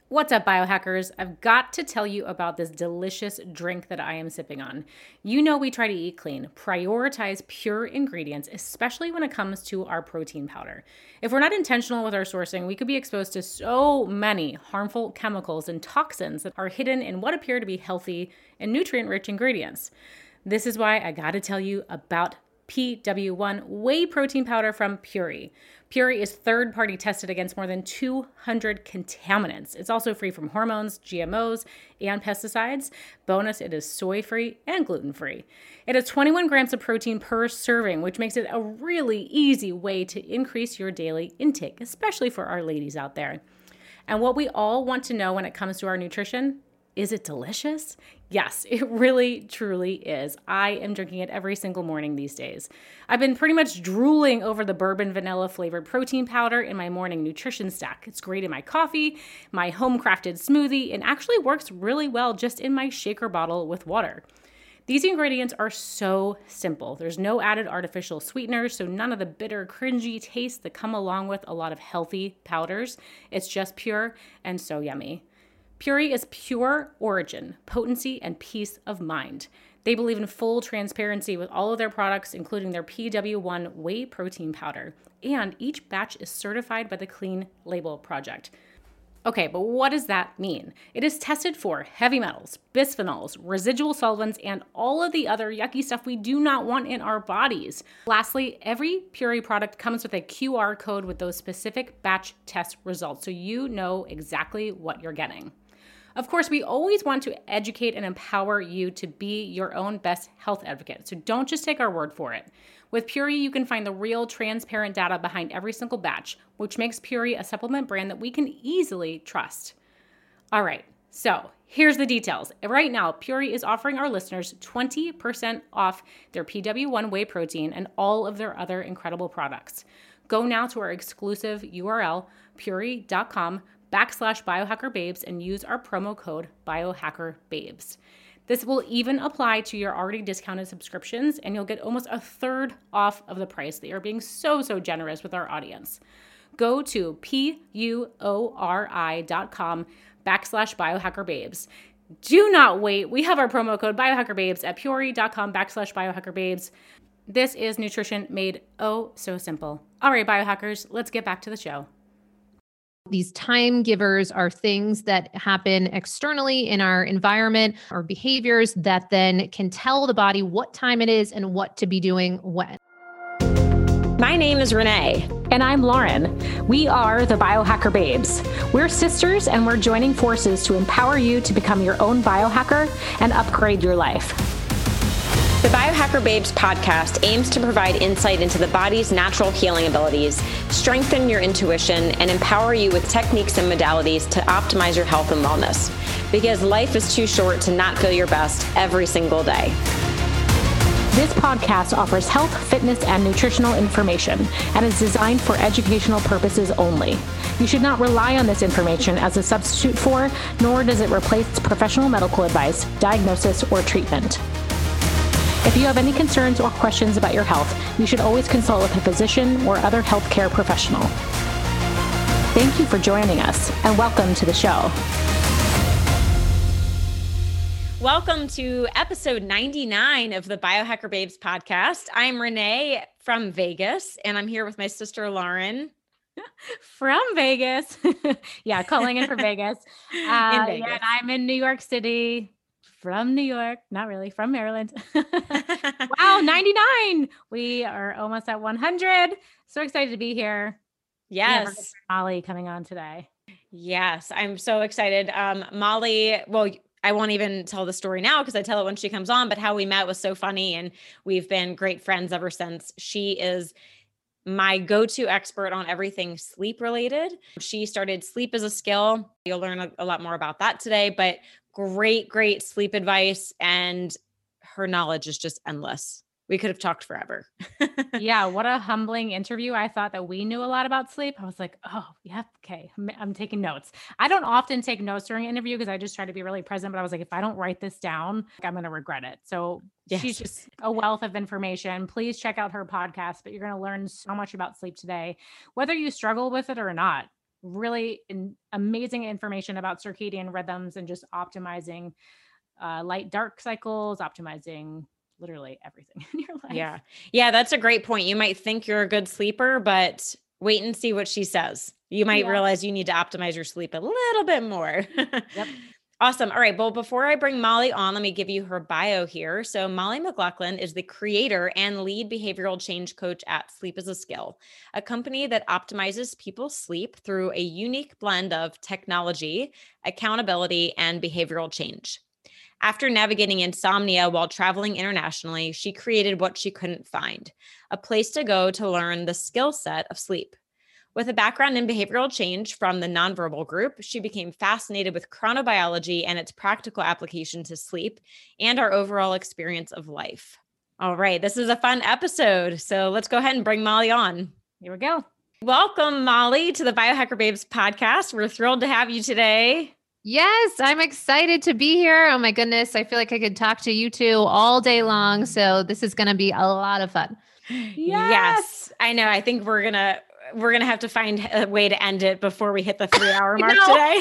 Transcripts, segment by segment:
What's up, biohackers? I've got to tell you about this delicious drink that I am sipping on. You know we try to eat clean, prioritize pure ingredients, especially when it comes to our protein powder. If we're not intentional with our sourcing, we could be exposed to so many harmful chemicals and toxins that are hidden in what appear to be healthy and nutrient-rich ingredients. This is why I gotta tell you about PW1 whey protein powder from Puori. Puori is third-party tested against more than 200 contaminants. It's also free from hormones, GMOs, and pesticides. Bonus, it is soy-free and gluten-free. It has 21 grams of protein per serving, which makes it a really easy way to increase your daily intake, especially for our ladies out there. And what we all want to know when it comes to our nutrition, is it delicious? Yes, it really, truly is. I am drinking it every single morning these days. I've been pretty much drooling over the bourbon vanilla flavored protein powder in my morning nutrition stack. It's great in my coffee, my home crafted smoothie, and actually works really well just in my shaker bottle with water. These ingredients are so simple. There's no added artificial sweeteners, so none of the bitter, cringy tastes that come along with a lot of healthy powders. It's just pure and so yummy. Puori is pure origin, potency, and peace of mind. They believe in full transparency with all of their products, including their PW1 whey protein powder. And each batch is certified by the Clean Label Project. Okay, but what does that mean? It is tested for heavy metals, bisphenols, residual solvents, and all of the other yucky stuff we do not want in our bodies. Lastly, every Puori product comes with a QR code with those specific batch test results, so you know exactly what you're getting. Of course, we always want to educate and empower you to be your own best health advocate, so don't just take our word for it. With Puori, you can find the real, transparent data behind every single batch, which makes Puori a supplement brand that we can easily trust. All right, so here's the details. Right now, Puori is offering our listeners 20% off their PW1 whey protein and all of their other incredible products. Go now to our exclusive URL, puori.com/biohackerbabes, and use our promo code biohackerbabes. This will even apply to your already discounted subscriptions, and you'll get almost a third off of the price. They are being so generous with our audience. Go to puori.com/biohackerbabes. Do not wait. We have our promo code biohackerbabes at puori.com/biohackerbabes. This is nutrition made oh so simple. All right, biohackers, let's get back to the show. These time givers are things that happen externally in our environment or behaviors that then can tell the body what time it is and what to be doing when. My name is Renee. And I'm Lauren. We are the Biohacker Babes. We're sisters, and we're joining forces to empower you to become your own biohacker and upgrade your life. The Biohacker Babes podcast aims to provide insight into the body's natural healing abilities, strengthen your intuition, and empower you with techniques and modalities to optimize your health and wellness. Because life is too short to not feel your best every single day. This podcast offers health, fitness, and nutritional information and is designed for educational purposes only. You should not rely on this information as a substitute for, nor does it replace professional medical advice, diagnosis, or treatment. If you have any concerns or questions about your health, you should always consult with a physician or other healthcare professional. Thank you for joining us, and welcome to the show. Welcome to episode 99 of the Biohacker Babes podcast. I'm Renee from Vegas, and I'm here with my sister, Lauren. From Vegas. Yeah, calling in from Vegas. In Vegas. Yeah, and I'm in New York City. From New York, not really, from Maryland. Wow, 99. We are almost at 100. So excited to be here. Yes. Molly coming on today. Yes, I'm so excited. Molly, well, I won't even tell the story now because I tell it when she comes on, but how we met was so funny and we've been great friends ever since. She is my go-to expert on everything sleep related. She started Sleep as a Skill. You'll learn a lot more about that today, but great sleep advice, and her knowledge is just endless. We could have talked forever. Yeah, what a humbling interview. I thought that we knew a lot about sleep. I was like, oh, yeah, okay. I'm taking notes. I don't often take notes during an interview because I just try to be really present, but I was like, if I don't write this down, I'm going to regret it. So yes. She's just a wealth of information. Please check out her podcast, but you're going to learn so much about sleep today, whether you struggle with it or not. really amazing information about circadian rhythms and just optimizing light dark cycles, optimizing literally everything in your life. Yeah. Yeah. That's a great point. You might think you're a good sleeper, but wait and see what she says. You might realize you need to optimize your sleep a little bit more. Yep. Awesome. All right. Well, before I bring Molly on, let me give you her bio here. So Molly McLaughlin is the creator and lead behavioral change coach at Sleep is a Skill, a company that optimizes people's sleep through a unique blend of technology, accountability, and behavioral change. After navigating insomnia while traveling internationally, she created what she couldn't find, a place to go to learn the skill set of sleep. With a background in behavioral change from the nonverbal group, she became fascinated with chronobiology and its practical application to sleep and our overall experience of life. All right, this is a fun episode. So let's go ahead and bring Molly on. Here we go. Welcome, Molly, to the Biohacker Babes podcast. We're thrilled to have you today. Yes, I'm excited to be here. Oh my goodness. I feel like I could talk to you two all day long. So this is going to be a lot of fun. Yes. I know. I think we're going to have to find a way to end it before we hit the 3-hour mark today.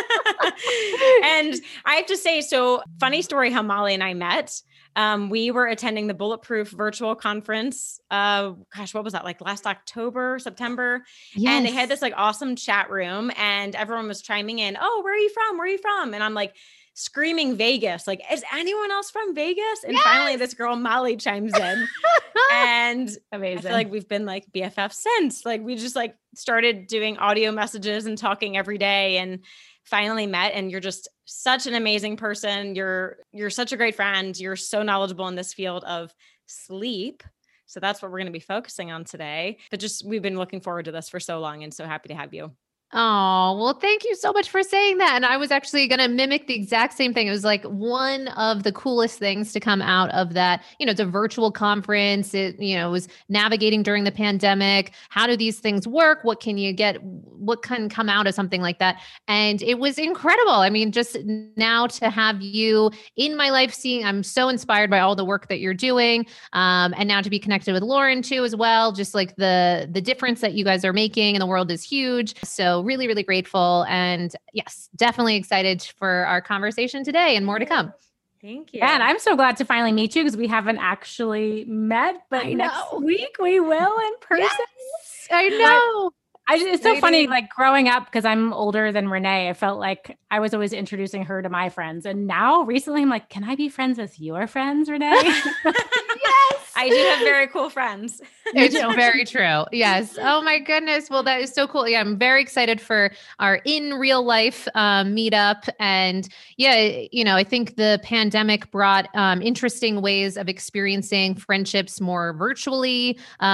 And I have to say, so funny story how Molly and I met. We were attending the Bulletproof virtual conference. What was that? Like last October, September. Yes. And they had this like awesome chat room and everyone was chiming in. Oh, where are you from? Where are you from? And I'm like screaming Vegas. Like, is anyone else from Vegas? And finally this girl, Molly, chimes in. And amazing. I feel like we've been like BFF since. Like we just like started doing audio messages and talking every day and finally met. And you're just such an amazing person. You're such a great friend. You're so knowledgeable in this field of sleep. So that's what we're going to be focusing on today. But just, we've been looking forward to this for so long and so happy to have you. Oh, well, thank you so much for saying that. And I was actually going to mimic the exact same thing. It was like one of the coolest things to come out of that. You know, it's a virtual conference. It was navigating during the pandemic. How do these things work? What can you get? What can come out of something like that? And it was incredible. I mean, just now to have you in my life, I'm so inspired by all the work that you're doing. And now to be connected with Lauren too, as well. Just like the difference that you guys are making in the world is huge. So really, really grateful. And yes, definitely excited for our conversation today and more to come. Thank you. Yeah, and I'm so glad to finally meet you because we haven't actually met, but next week we will in person. Yes, I know. It's so funny, like growing up, because I'm older than Renee, I felt like I was always introducing her to my friends. And now recently I'm like, can I be friends with your friends, Renee? Yes. I do have very cool friends. It's very true. Yes. Oh my goodness. Well, that is so cool. Yeah. I'm very excited for our in real life meetup. And yeah, I think the pandemic brought interesting ways of experiencing friendships more virtually.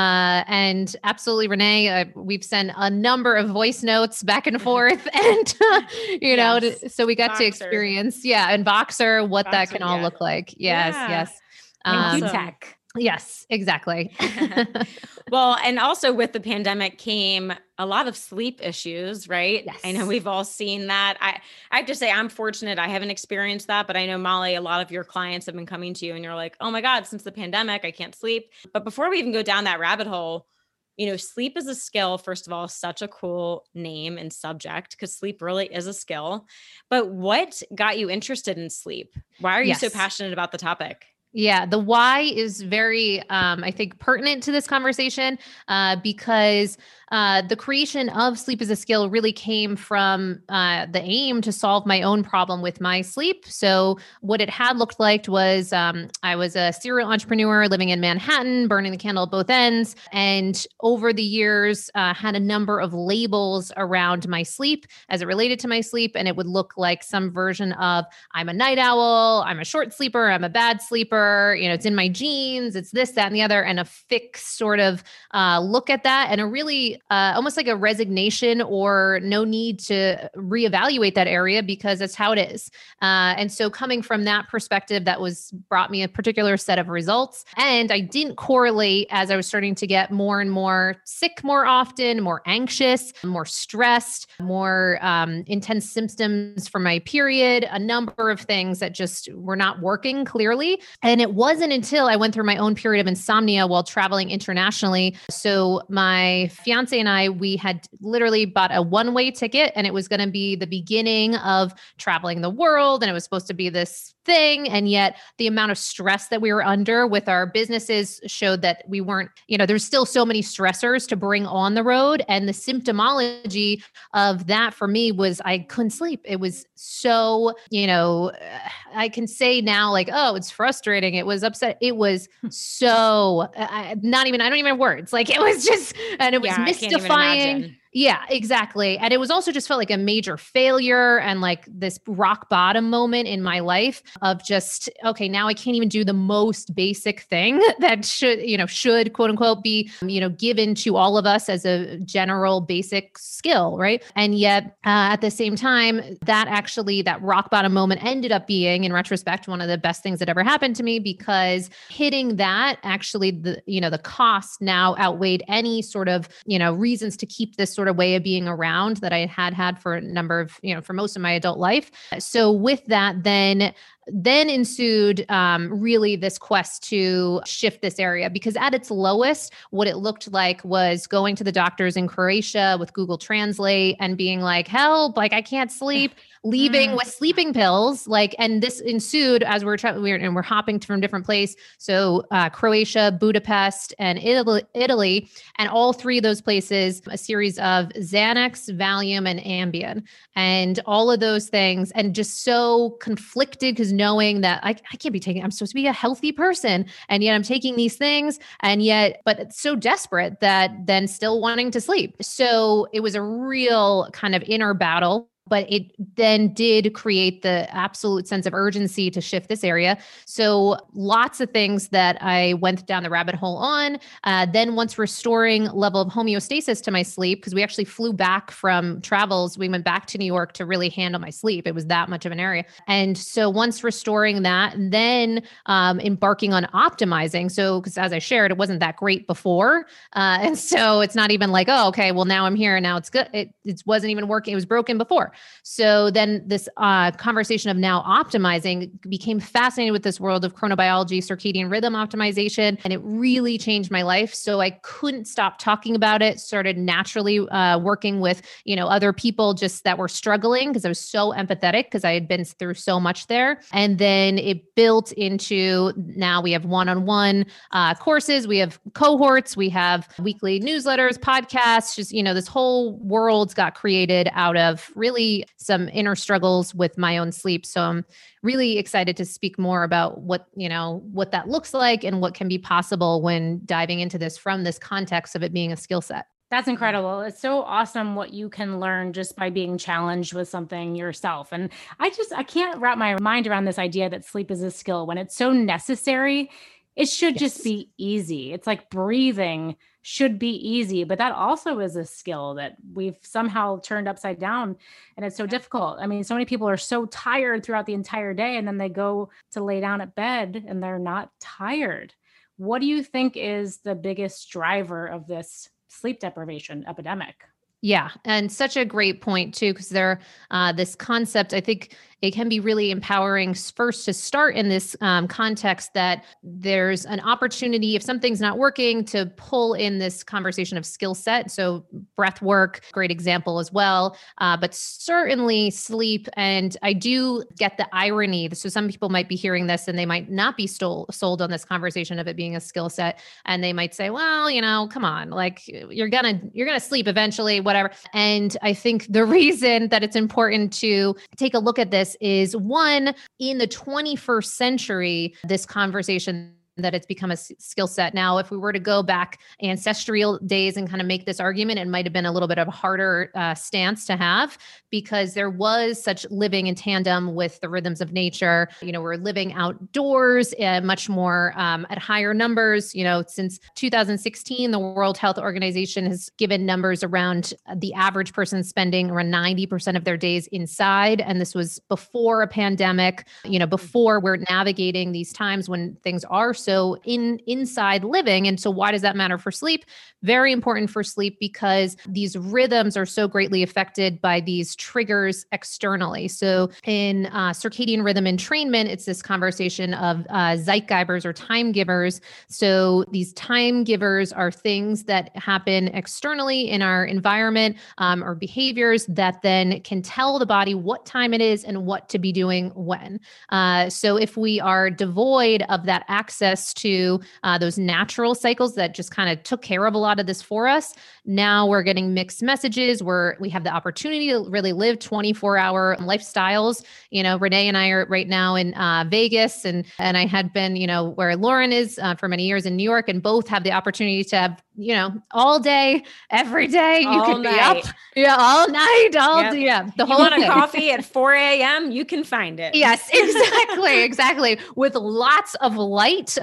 And absolutely, Renee, we've sent a number of voice notes back and forth and, so we got to experience, and Voxer, what that can all look like. Yes. Yes. Tech. Yes, exactly. Well, and also with the pandemic came a lot of sleep issues, right? Yes. I know we've all seen that. I have to say I'm fortunate. I haven't experienced that, but I know, Molly, a lot of your clients have been coming to you and you're like, oh my God, since the pandemic, I can't sleep. But before we even go down that rabbit hole, sleep is a skill. First of all, such a cool name and subject because sleep really is a skill. But what got you interested in sleep? Why are you so passionate about the topic? Yeah, the why is very, I think, pertinent to this conversation because the creation of Sleep is a Skill really came from the aim to solve my own problem with my sleep. So what it had looked like was I was a serial entrepreneur living in Manhattan, burning the candle at both ends. And over the years, had a number of labels around my sleep as it related to my sleep. And it would look like some version of I'm a night owl, I'm a short sleeper, I'm a bad sleeper. It's in my genes, it's this, that, and the other, and a fixed sort of look at that and a really almost like a resignation or no need to reevaluate that area because that's how it is. And so coming from that perspective, that brought me a particular set of results. And I didn't correlate as I was starting to get more and more sick more often, more anxious, more stressed, more intense symptoms for my period, a number of things that just were not working clearly. And it wasn't until I went through my own period of insomnia while traveling internationally. So my fiance fiance and I, we had literally bought a one-way ticket, and it was going to be the beginning of traveling the world. And it was supposed to be this thing. And yet the amount of stress that we were under with our businesses showed that we weren't, there's still so many stressors to bring on the road. And the symptomology of that for me was I couldn't sleep. It was so, I can say now like, oh, it's frustrating. It was upset. It was so I don't even have words. Like it was just, and it was mystifying. Yeah, exactly. And it was also just felt like a major failure and like this rock bottom moment in my life of just, okay, now I can't even do the most basic thing that should quote unquote be, given to all of us as a general basic skill. Right. And yet at the same time, that rock bottom moment ended up being, in retrospect, one of the best things that ever happened to me, because hitting that actually the cost now outweighed any sort of, reasons to keep this sort of way of being around that I had for a number of, for most of my adult life. So with that, then ensued really this quest to shift this area, because at its lowest, what it looked like was going to the doctors in Croatia with Google Translate and being like, help, like I can't sleep, leaving with sleeping pills. And this ensued as we're hopping from different places. So Croatia, Budapest, and Italy, and all three of those places, a series of Xanax, Valium, and Ambien, and all of those things, and just so conflicted because knowing that I can't be taking, I'm supposed to be a healthy person. And yet I'm taking these things but it's so desperate that then still wanting to sleep. So it was a real kind of inner battle. But it then did create the absolute sense of urgency to shift this area. So lots of things that I went down the rabbit hole on. Then once restoring level of homeostasis to my sleep, because we actually flew back from travels, we went back to New York to really handle my sleep. It was that much of an area. And so once restoring that, then embarking on optimizing. So, because as I shared, it wasn't that great before. And so it's not even like, oh, okay, well now I'm here and now it's good. It wasn't even working. It was broken before. So then this conversation of now optimizing became fascinated with this world of chronobiology, circadian rhythm optimization, and it really changed my life. So I couldn't stop talking about it, started naturally working with, other people just that were struggling because I was so empathetic because I had been through so much there. And then it built into now we have one-on-one courses, we have cohorts, we have weekly newsletters, podcasts, just, this whole world got created out of really some inner struggles with my own sleep. So I'm really excited to speak more about what that looks like and what can be possible when diving into this from this context of it being a skill set. That's incredible. It's so awesome what you can learn just by being challenged with something yourself. And I can't wrap my mind around this idea that sleep is a skill when it's so necessary. It should just be easy. It's like breathing should be easy, but that also is a skill that we've somehow turned upside down, and it's so difficult. I mean, so many people are so tired throughout the entire day, and then they go to lay down at bed and they're not tired. What do you think is the biggest driver of this sleep deprivation epidemic? Yeah. And such a great point too, because this concept, I think it can be really empowering first to start in this context that there's an opportunity, if something's not working, to pull in this conversation of skill set. So breath work, great example as well, but certainly sleep. And I do get the irony. So some people might be hearing this and they might not be sold on this conversation of it being a skill set. And they might say, well, come on, like you're going to sleep eventually, whatever. And I think the reason that it's important to take a look at this is, one, in the 21st century, this conversation that it's become a skill set. Now, if we were to go back ancestral days and kind of make this argument, it might have been a little bit of a harder stance to have, because there was such living in tandem with the rhythms of nature. We're living outdoors much more at higher numbers. Since 2016, the World Health Organization has given numbers around the average person spending around 90% of their days inside. And this was before a pandemic, before we're navigating these times when things are So inside living. And so why does that matter for sleep? Very important for sleep because these rhythms are so greatly affected by these triggers externally. So in circadian rhythm entrainment, it's this conversation of Zeitgebers or time givers. So these time givers are things that happen externally in our environment or behaviors that then can tell the body what time it is and what to be doing when. So if we are devoid of that access to those natural cycles that just kind of took care of a lot of this for us, now we're getting mixed messages where we have the opportunity to really live 24-hour lifestyles. Renee and I are right now in Vegas, and I had been, where Lauren is for many years in New York, and both have the opportunity to have, all day, every day. You All could be night. up, all night, Yep. the You whole want a thing. coffee at 4 a.m., you can find it. Yes, exactly. With lots of light,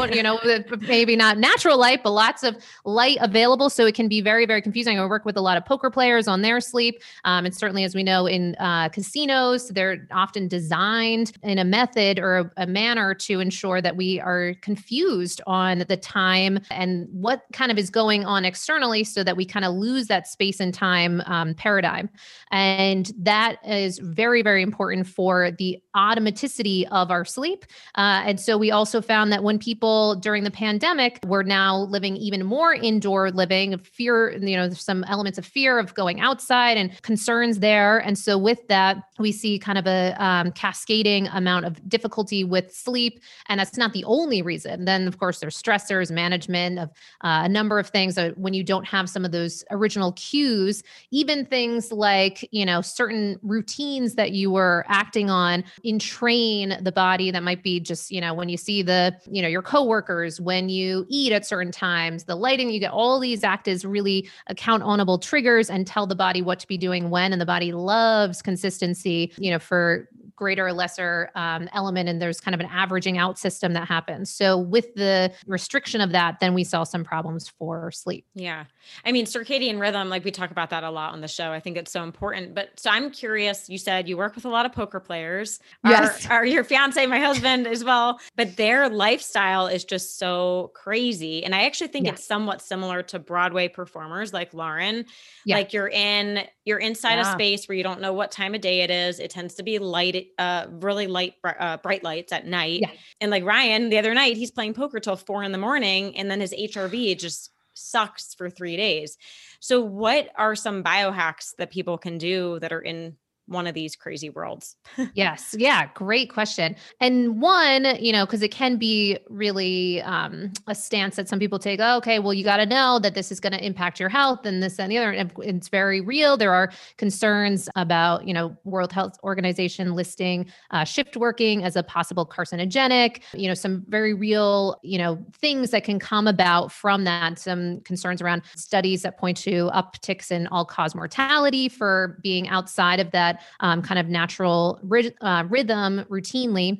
maybe not natural light, but lots of light available. So it can be very, very confusing. I work with a lot of poker players on their sleep. And certainly, as we know, in casinos, they're often designed in a method or a manner to ensure that we are confused on the time and what kind of is going on externally so that we kind of lose that space and time paradigm. And that is very, very important for the automaticity of our sleep. And so we also found that when people during the pandemic were now living even more indoor living, fear, there's some elements of fear of going outside and concerns there. And so with that, we see kind of a cascading amount of difficulty with sleep. And that's not the only reason. Then, of course, there's stressors, management of a number of things. When you don't have some of those original cues, even things like, certain routines that you were acting on entrain the body. That might be just, when you see your coworkers, when you eat at certain times, the lighting, you get all these act as really account-ownable triggers and tell the body what to be doing when. And the body loves consistency, for greater or lesser element. And there's kind of an averaging out system that happens. So with the restriction of that, then we saw some problems for sleep. Yeah. I mean, circadian rhythm, like we talk about that a lot on the show. I think it's so important. But so I'm curious, you said you work with a lot of poker players. Yes. Are your fiance, my husband as well, but their lifestyle is just so crazy. And I actually think it's somewhat similar to Broadway performers like Lauren. Yeah. Like you're inside a space where you don't know what time of day it is. It tends to be light, really light, bright lights at night. Yeah. And like Ryan, the other night, he's playing poker till 4 a.m. and then his HRV just sucks for 3 days. So what are some biohacks that people can do that are in one of these crazy worlds? Yes. Yeah. Great question. And one, because it can be really a stance that some people take, oh, okay, well, you got to know that this is going to impact your health and this and the other. And it's very real. There are concerns about, World Health Organization listing shift working as a possible carcinogenic, some very real, things that can come about from that. Some concerns around studies that point to upticks in all-cause mortality for being outside of that kind of natural rhythm routinely.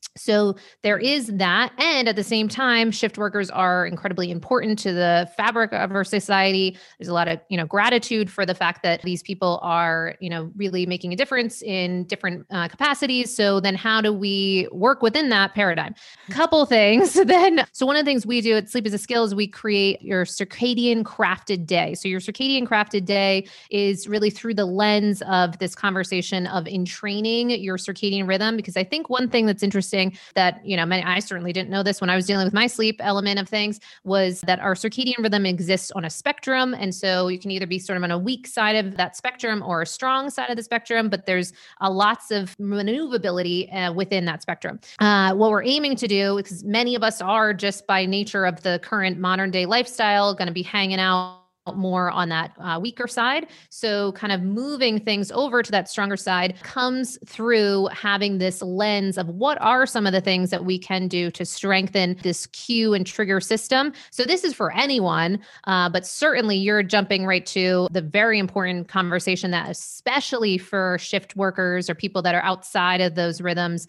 So there is that. And at the same time, shift workers are incredibly important to the fabric of our society. There's a lot of, gratitude for the fact that these people are, really making a difference in different capacities. So then how do we work within that paradigm? Couple things then. So one of the things we do at Sleep is a Skill is we create your circadian crafted day. So your circadian crafted day is really through the lens of this conversation of entraining your circadian rhythm. Because I think one thing that's interesting that, I certainly didn't know this when I was dealing with my sleep element of things, was that our circadian rhythm exists on a spectrum. And so you can either be sort of on a weak side of that spectrum or a strong side of the spectrum, but there's lots of maneuverability within that spectrum. What we're aiming to do, because many of us are just by nature of the current modern day lifestyle, going to be hanging out more on that weaker side. So kind of moving things over to that stronger side comes through having this lens of what are some of the things that we can do to strengthen this cue and trigger system. So this is for anyone, but certainly you're jumping right to the very important conversation that especially for shift workers or people that are outside of those rhythms,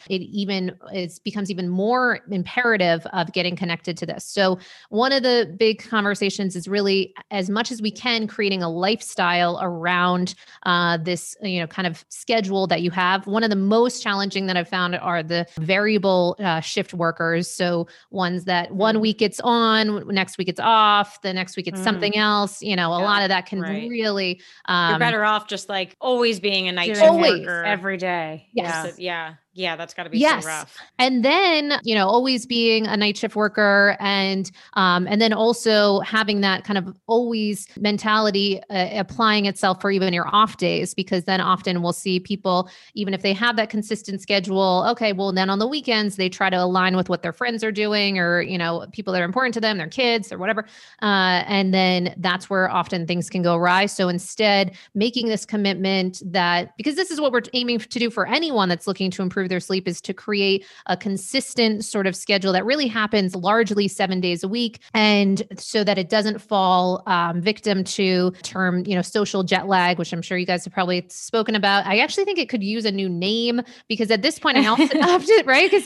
it becomes even more imperative of getting connected to this. So one of the big conversations is really as much much as we can, creating a lifestyle around this, kind of schedule that you have. One of the most challenging that I've found are the variable shift workers. So ones that one week it's on, next week it's off, the next week it's something else. A lot of that can really. You're better off just like always being a night shift worker every day. Yes. Yeah, that's got to be so rough. And then, always being a night shift worker and then also having that kind of always mentality applying itself for even your off days, because then often we'll see people, even if they have that consistent schedule, okay, well then on the weekends, they try to align with what their friends are doing or, people that are important to them, their kids or whatever. And then that's where often things can go awry. So instead making this commitment that, because this is what we're aiming to do for anyone that's looking to improve their sleep, is to create a consistent sort of schedule that really happens largely 7 days a week. And so that it doesn't fall victim to term, social jet lag, which I'm sure you guys have probably spoken about. I actually think it could use a new name, because at this point I often right? Because,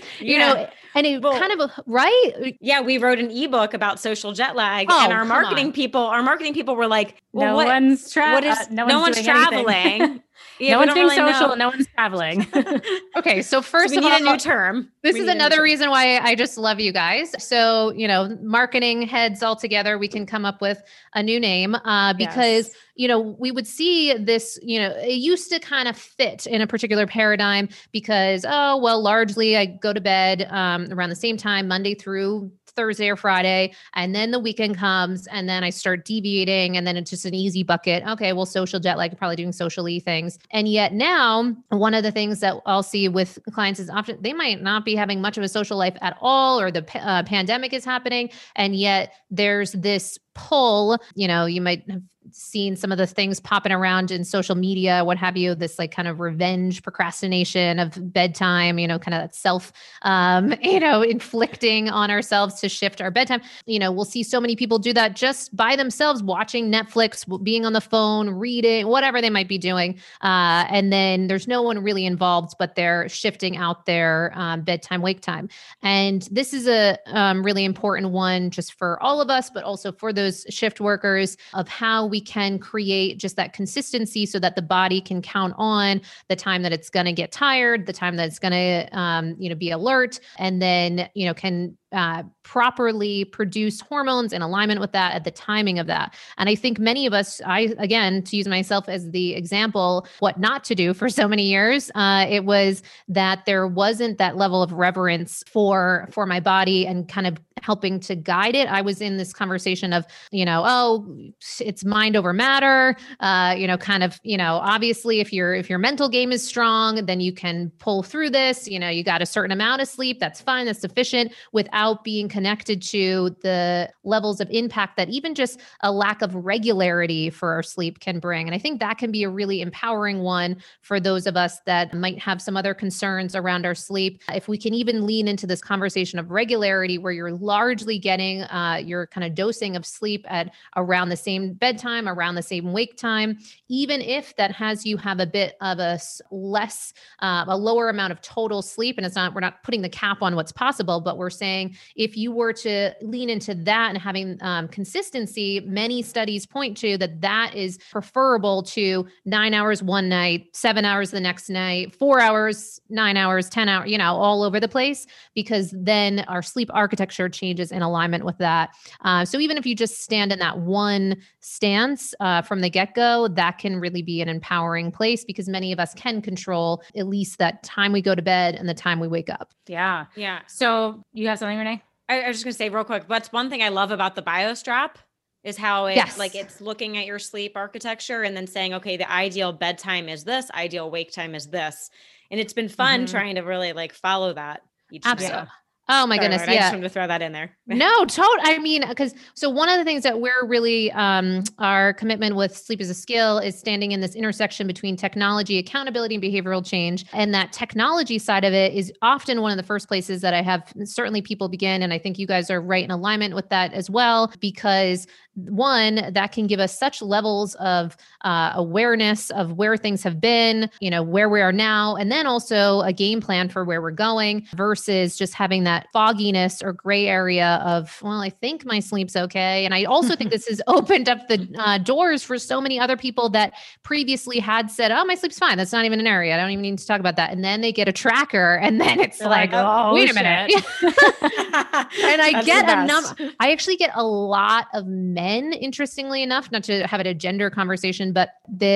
and it kind of, right? Yeah. We wrote an ebook about social jet lag and our marketing people were like, well, no one's traveling. No one's traveling. Yeah, no one's being social. No one's traveling. Okay. So first we of need all, a new term. This is another reason why I just love you guys. So, marketing heads all together, we can come up with a new name because, we would see this, it used to kind of fit in a particular paradigm because, largely I go to bed around the same time, Monday through Thursday or Friday, and then the weekend comes and then I start deviating and then it's just an easy bucket. Okay, well, social jet lag, probably doing socially things. And yet now one of the things that I'll see with clients is often they might not be having much of a social life at all, or the pandemic is happening. And yet there's this pull, you might have seen some of the things popping around in social media, what have you, this like kind of revenge procrastination of bedtime, kind of that self, inflicting on ourselves to shift our bedtime. We'll see so many people do that just by themselves, watching Netflix, being on the phone, reading, whatever they might be doing. And then there's no one really involved, but they're shifting out their bedtime, wake time. And this is a really important one just for all of us, but also for those shift workers, of how we can create just that consistency so that the body can count on the time that it's going to get tired, the time that it's going to, be alert, and then, can properly produce hormones in alignment with that at the timing of that. And I think many of us, again, to use myself as the example, what not to do for so many years, it was that there wasn't that level of reverence for my body and kind of helping to guide it. I was in this conversation of, it's mind over matter, obviously if your mental game is strong, then you can pull through this, you got a certain amount of sleep, that's fine, that's sufficient, without being connected to the levels of impact that even just a lack of regularity for our sleep can bring. And I think that can be a really empowering one for those of us that might have some other concerns around our sleep. If we can even lean into this conversation of regularity, where you're largely getting your kind of dosing of sleep at around the same bedtime, around the same wake time, even if that has you have a bit of a lower amount of total sleep. And we're not putting the cap on what's possible, but we're saying if you were to lean into that and having consistency, many studies point to that is preferable to 9 hours one night, 7 hours the next night, 4 hours, 9 hours, 10 hours, all over the place, because then our sleep architecture changes in alignment with that. So even if you just stand in that one stance from the get-go, that can really be an empowering place, because many of us can control at least that time we go to bed and the time we wake up. Yeah. Yeah. So you have something, Renee? I was just going to say real quick, that's one thing I love about the BioStrap is how it's looking at your sleep architecture and then saying, okay, the ideal bedtime is this, ideal wake time is this. And it's been fun trying to really follow that each day. Oh my goodness. Lord, I just wanted to throw that in there. No, so one of the things that we're really, our commitment with Sleep is a Skill is standing in this intersection between technology, accountability, and behavioral change. And that technology side of it is often one of the first places that I have certainly people begin. And I think you guys are right in alignment with that as well, because one, that can give us such levels of awareness of where things have been, where we are now, and then also a game plan for where we're going, versus just having that that fogginess or gray area of, well, I think my sleep's okay. And I also think this has opened up the doors for so many other people that previously had said, oh, my sleep's fine. That's not even an area. I don't even need to talk about that. And then they get a tracker and then it's like, oh, wait a minute. And I actually get a lot of men, interestingly enough, not to have it a gender conversation, but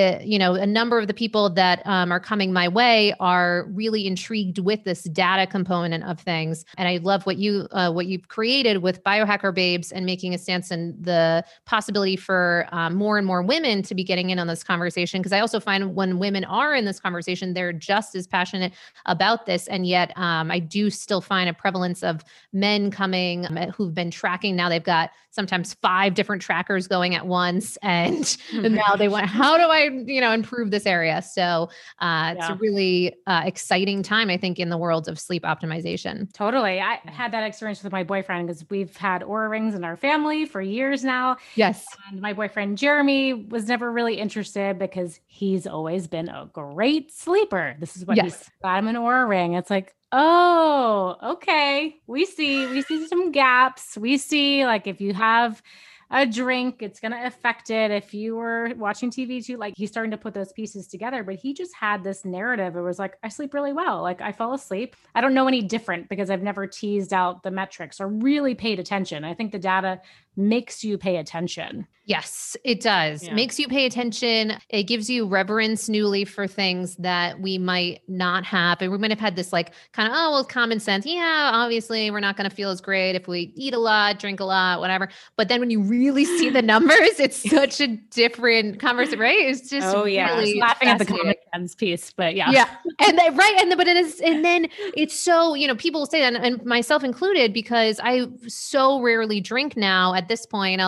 a number of the people that are coming my way are really intrigued with this data component of things. And I love what you've created with Biohacker Babes and making a stance in the possibility for more and more women to be getting in on this conversation. Because I also find when women are in this conversation, they're just as passionate about this. And yet I do still find a prevalence of men coming who've been tracking. Now they've got sometimes 5 different trackers going at once. And now they want, how do I, improve this area? So it's a really exciting time, I think, in the world of sleep optimization. Totally. I had that experience with my boyfriend because we've had Oura rings in our family for years now. Yes. And my boyfriend, Jeremy, was never really interested because he's always been a great sleeper. This is what he's got him an Oura ring. It's like, oh, okay. We see some gaps. We see like if you have a drink, it's going to affect it. If you were watching TV too, like he's starting to put those pieces together, but he just had this narrative. It was like, I sleep really well. Like I fall asleep. I don't know any different because I've never teased out the metrics or really paid attention. I think the data makes you pay attention. Yes, it does. Yeah. Makes you pay attention. It gives you reverence newly for things that we might not have. And we might have had this like kind of, oh, well, common sense. Yeah, obviously we're not going to feel as great if we eat a lot, drink a lot, whatever. But then when you really see the numbers, it's such a different conversation, right? It's just really laughing at the common sense piece, but yeah. And then, but it is, and then it's so, people say that, and myself included, because I so rarely drink now at this point.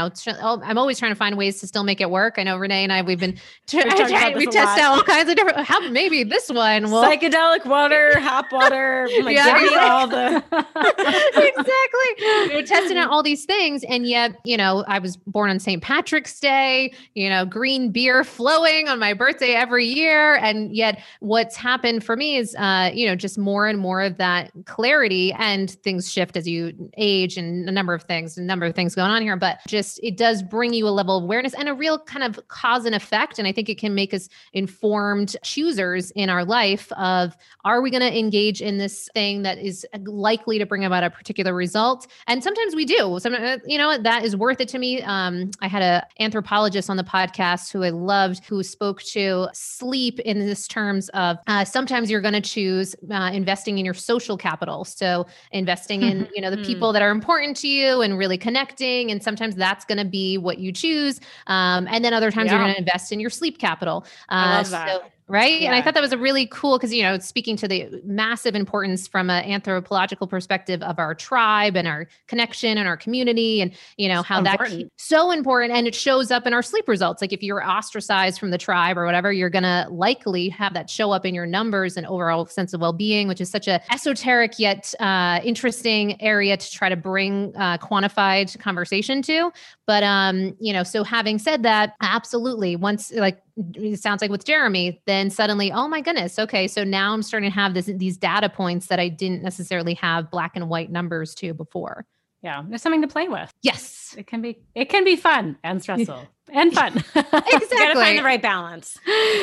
I'm always trying to find ways to still make it work. I know Renee and I, we've tested out all kinds of different, maybe this one will. Psychedelic water, hop water, all the. Exactly. We're testing out all these things. And yet, I was born on St. Patrick's Day, green beer flowing on my birthday every year. And yet what's happened for me is, just more and more of that clarity, and things shift as you age and a number of things going on here, but just, it does bring you a level of awareness and a real kind of cause and effect. And I think it can make us informed choosers in our life of, are we going to engage in this thing that is likely to bring about a particular result? And sometimes we do. Sometimes, that is worth it to me. I had an anthropologist on the podcast who I loved, who spoke to sleep in this terms of sometimes you're going to choose investing in your social capital. So investing in, the people that are important to you and really connecting. And sometimes that's going to be what you choose. And then other times you're going to invest in your sleep capital. I love that. So, right. Yeah. And I thought that was a really cool, because, speaking to the massive importance from an anthropological perspective of our tribe and our connection and our community, and, how that's so important. And it shows up in our sleep results. Like if you're ostracized from the tribe or whatever, you're going to likely have that show up in your numbers and overall sense of well-being, which is such a esoteric yet interesting area to try to bring quantified conversation to. But, so having said that, absolutely. Once, like, it sounds like with Jeremy, then suddenly, oh my goodness. Okay. So now I'm starting to have these data points that I didn't necessarily have black and white numbers to before. Yeah. There's something to play with. Yes. It can be fun and stressful and fun. Exactly. You gotta find the right balance.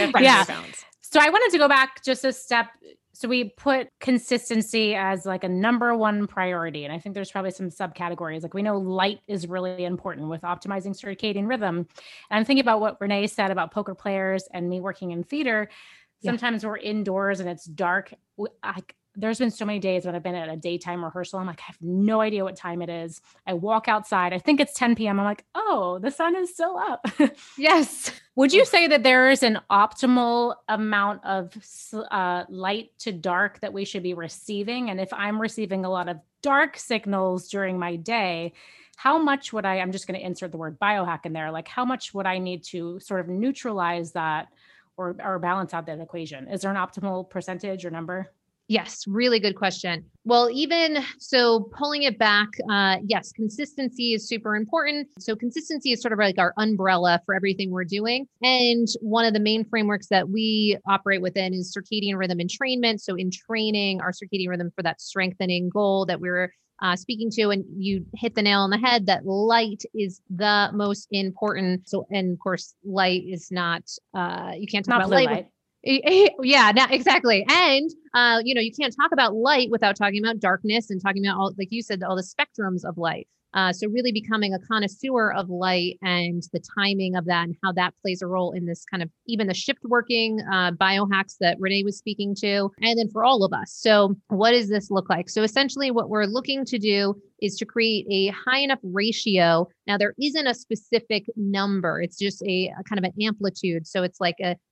So I wanted to go back just a step. So we put consistency as like a number one priority. And I think there's probably some subcategories. Like we know light is really important with optimizing circadian rhythm. And I'm thinking about what Renee said about poker players and me working in theater. Sometimes we're indoors and it's dark. There's been so many days when I've been at a daytime rehearsal. I'm like, I have no idea what time it is. I walk outside. I think it's 10 p.m. I'm like, oh, the sun is still up. Yes. Would you say that there is an optimal amount of light to dark that we should be receiving? And if I'm receiving a lot of dark signals during my day, how much would I'm just going to insert the word biohack in there. Like how much would I need to sort of neutralize that or balance out that equation? Is there an optimal percentage or number? Yes, really good question. Well, even so, pulling it back, yes, consistency is super important. So, consistency is sort of like our umbrella for everything we're doing. And one of the main frameworks that we operate within is circadian rhythm entrainment. So, in training our circadian rhythm for that strengthening goal that we were speaking to, and you hit the nail on the head that light is the most important. So, and of course, light is not, you can't talk Not about blue light. light. Yeah, exactly. And, you can't talk about light without talking about darkness and talking about all, like you said, all the spectrums of light. So really becoming a connoisseur of light and the timing of that and how that plays a role in this kind of even the shift working biohacks that Renee was speaking to, and then for all of us. So what does this look like? So essentially what we're looking to do is to create a high enough ratio. Now there isn't a specific number. It's just a kind of an amplitude. So it's like a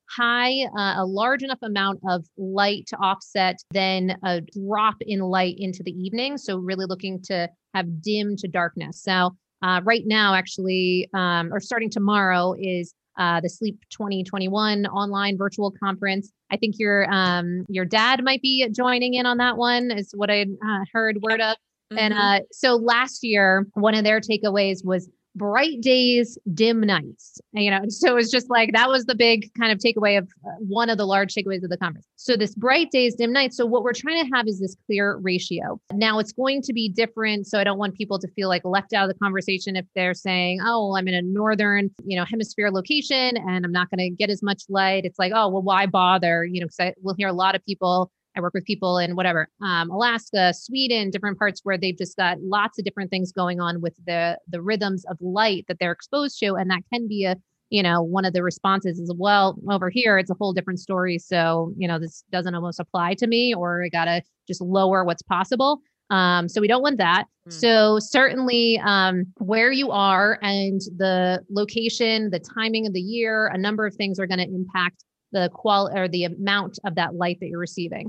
a large enough amount of light to offset then a drop in light into the evening. So really looking to have dim to darkness. So right now, actually, or starting tomorrow is the Sleep 2021 online virtual conference. I think your dad might be joining in on that one, is what I heard word of. Mm-hmm. And so last year, one of their takeaways was bright days, dim nights. So it's just like that was the big kind of takeaway of one of the large takeaways of the conference. So this bright days, dim nights. So what we're trying to have is this clear ratio. Now it's going to be different. So I don't want people to feel like left out of the conversation if they're saying, oh, well, I'm in a northern, hemisphere location and I'm not going to get as much light. It's like, oh, well, why bother? Because we'll hear a lot of people. I work with people in whatever, Alaska, Sweden, different parts where they've just got lots of different things going on with the rhythms of light that they're exposed to. And that can be one of the responses is, well, over here, it's a whole different story. So, this doesn't almost apply to me, or I got to just lower what's possible. So we don't want that. So certainly where you are and the location, the timing of the year, a number of things are going to impact the quality or the amount of that light that you're receiving.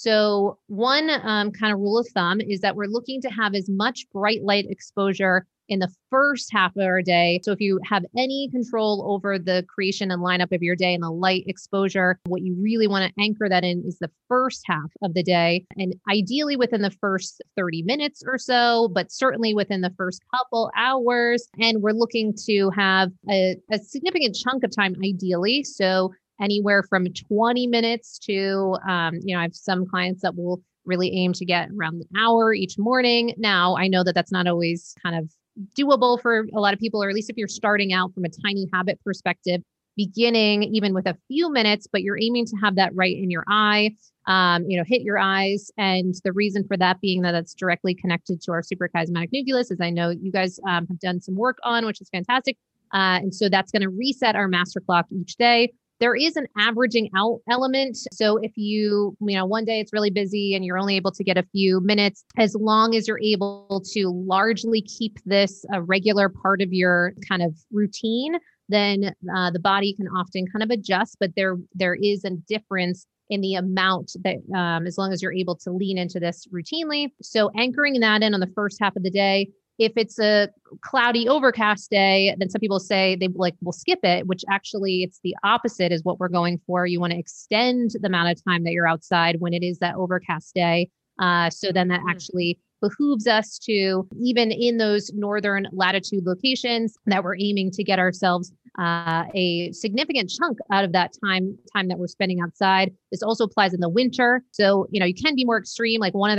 So one kind of rule of thumb is that we're looking to have as much bright light exposure in the first half of our day. So if you have any control over the creation and lineup of your day and the light exposure, what you really want to anchor that in is the first half of the day, and ideally within the first 30 minutes or so, but certainly within the first couple hours. And we're looking to have a significant chunk of time, ideally. So anywhere from 20 minutes to, I have some clients that will really aim to get around an hour each morning. Now, I know that that's not always kind of doable for a lot of people, or at least if you're starting out from a tiny habit perspective, beginning even with a few minutes, but you're aiming to have that right in your eye, hit your eyes. And the reason for that being that it's directly connected to our suprachiasmatic nucleus, as I know you guys have done some work on, which is fantastic. And so that's going to reset our master clock each day. There is an averaging out element. So if one day it's really busy and you're only able to get a few minutes, as long as you're able to largely keep this a regular part of your kind of routine, then the body can often kind of adjust, but there is a difference in the amount that as long as you're able to lean into this routinely. So anchoring that in on the first half of the day. If it's a cloudy, overcast day, then some people say they will skip it, which actually it's the opposite is what we're going for. You want to extend the amount of time that you're outside when it is that overcast day. So then that actually behooves us to, even in those northern latitude locations, that we're aiming to get ourselves a significant chunk out of that time that we're spending outside. This also applies in the winter. So, you can be more extreme. Like one of the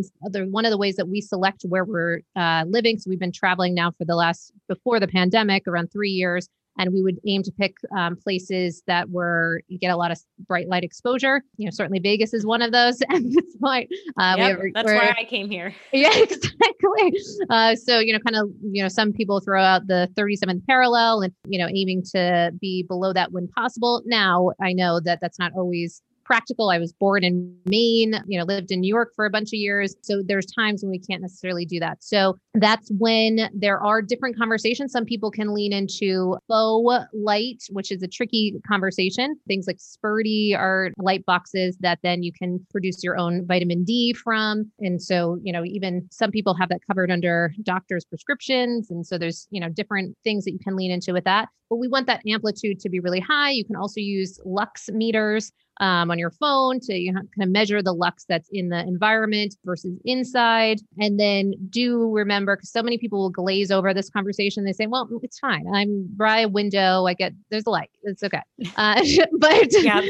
ways that we select where we're living. So we've been traveling now before the pandemic, around 3 years. And we would aim to pick places that you get a lot of bright light exposure. Certainly Vegas is one of those at this point. That's why I came here. Yeah, exactly. So, some people throw out the 37th parallel and, aiming to be below that when possible. Now, I know that that's not always practical. I was born in Maine, lived in New York for a bunch of years. So there's times when we can't necessarily do that. So that's when there are different conversations. Some people can lean into faux light, which is a tricky conversation. Things like Spurdy are light boxes that then you can produce your own vitamin D from. And so, even some people have that covered under doctor's prescriptions. And so there's, different things that you can lean into with that. But we want that amplitude to be really high. You can also use lux meters. on your phone to kind of measure the lux that's in the environment versus inside. And then do remember, because so many people will glaze over this conversation. They say, well, it's fine. I'm by a window. There's a light. It's okay. But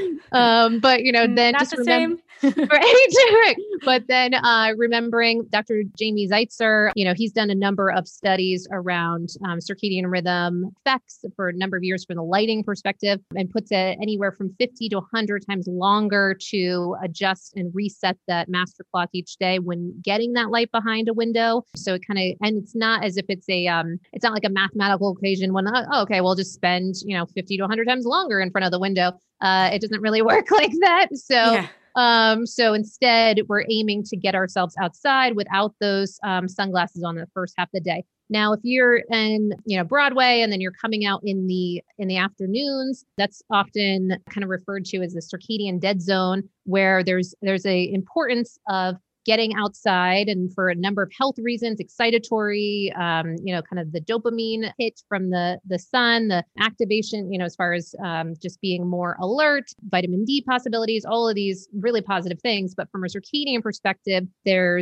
then not just the remember, same. right. But then remembering Dr. Jamie Zeitzer, he's done a number of studies around circadian rhythm effects for a number of years from the lighting perspective, and puts it anywhere from 50 to 100 times longer to adjust and reset that master clock each day when getting that light behind a window. So and it's not as if it's it's not like a mathematical equation when, okay, we'll just spend, 50 to 100 times longer in front of the window. It doesn't really work like that. So, so instead we're aiming to get ourselves outside without those sunglasses on the first half of the day. Now, if you're in, Broadway and then you're coming out in the afternoons, that's often kind of referred to as the circadian dead zone, where there's a importance of getting outside, and for a number of health reasons, excitatory, kind of the dopamine hit from the sun, the activation, as far as just being more alert, vitamin D possibilities, all of these really positive things. But from a circadian perspective, we're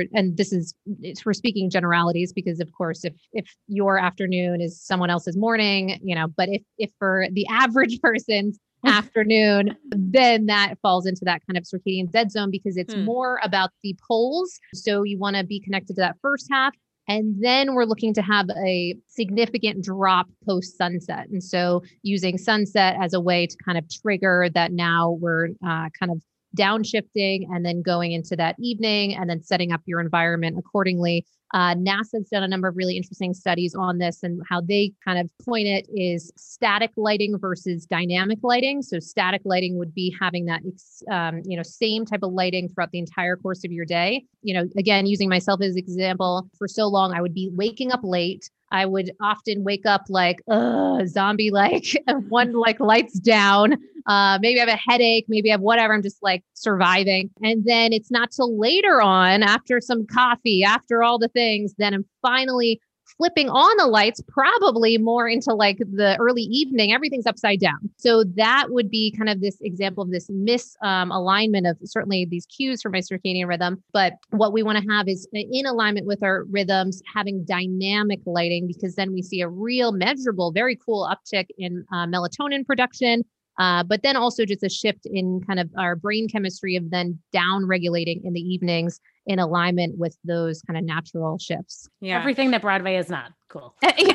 speaking generalities, because of course, if your afternoon is someone else's morning, but if for the average person's afternoon, then that falls into that kind of circadian dead zone, because it's more about the poles. So you want to be connected to that first half. And then we're looking to have a significant drop post sunset. And so using sunset as a way to kind of trigger that, now we're kind of downshifting and then going into that evening and then setting up your environment accordingly. NASA's done a number of really interesting studies on this, and how they kind of point it is static lighting versus dynamic lighting. So static lighting would be having that, same type of lighting throughout the entire course of your day. Again, using myself as an example, for so long, I would be waking up late. I would often wake up like, zombie, like one, like lights down. Maybe I have a headache, maybe I have whatever. I'm just like surviving. And then it's not till later on, after some coffee, after all the things, then I'm finally flipping on the lights, probably more into like the early evening, everything's upside down. So that would be kind of this example of this misalignment of certainly these cues for my circadian rhythm. But what we want to have is in alignment with our rhythms, having dynamic lighting, because then we see a real measurable, very cool uptick in melatonin production. But then also just a shift in kind of our brain chemistry of then down regulating in the evenings in alignment with those kind of natural shifts. Yeah. Everything that Broadway is not. Cool.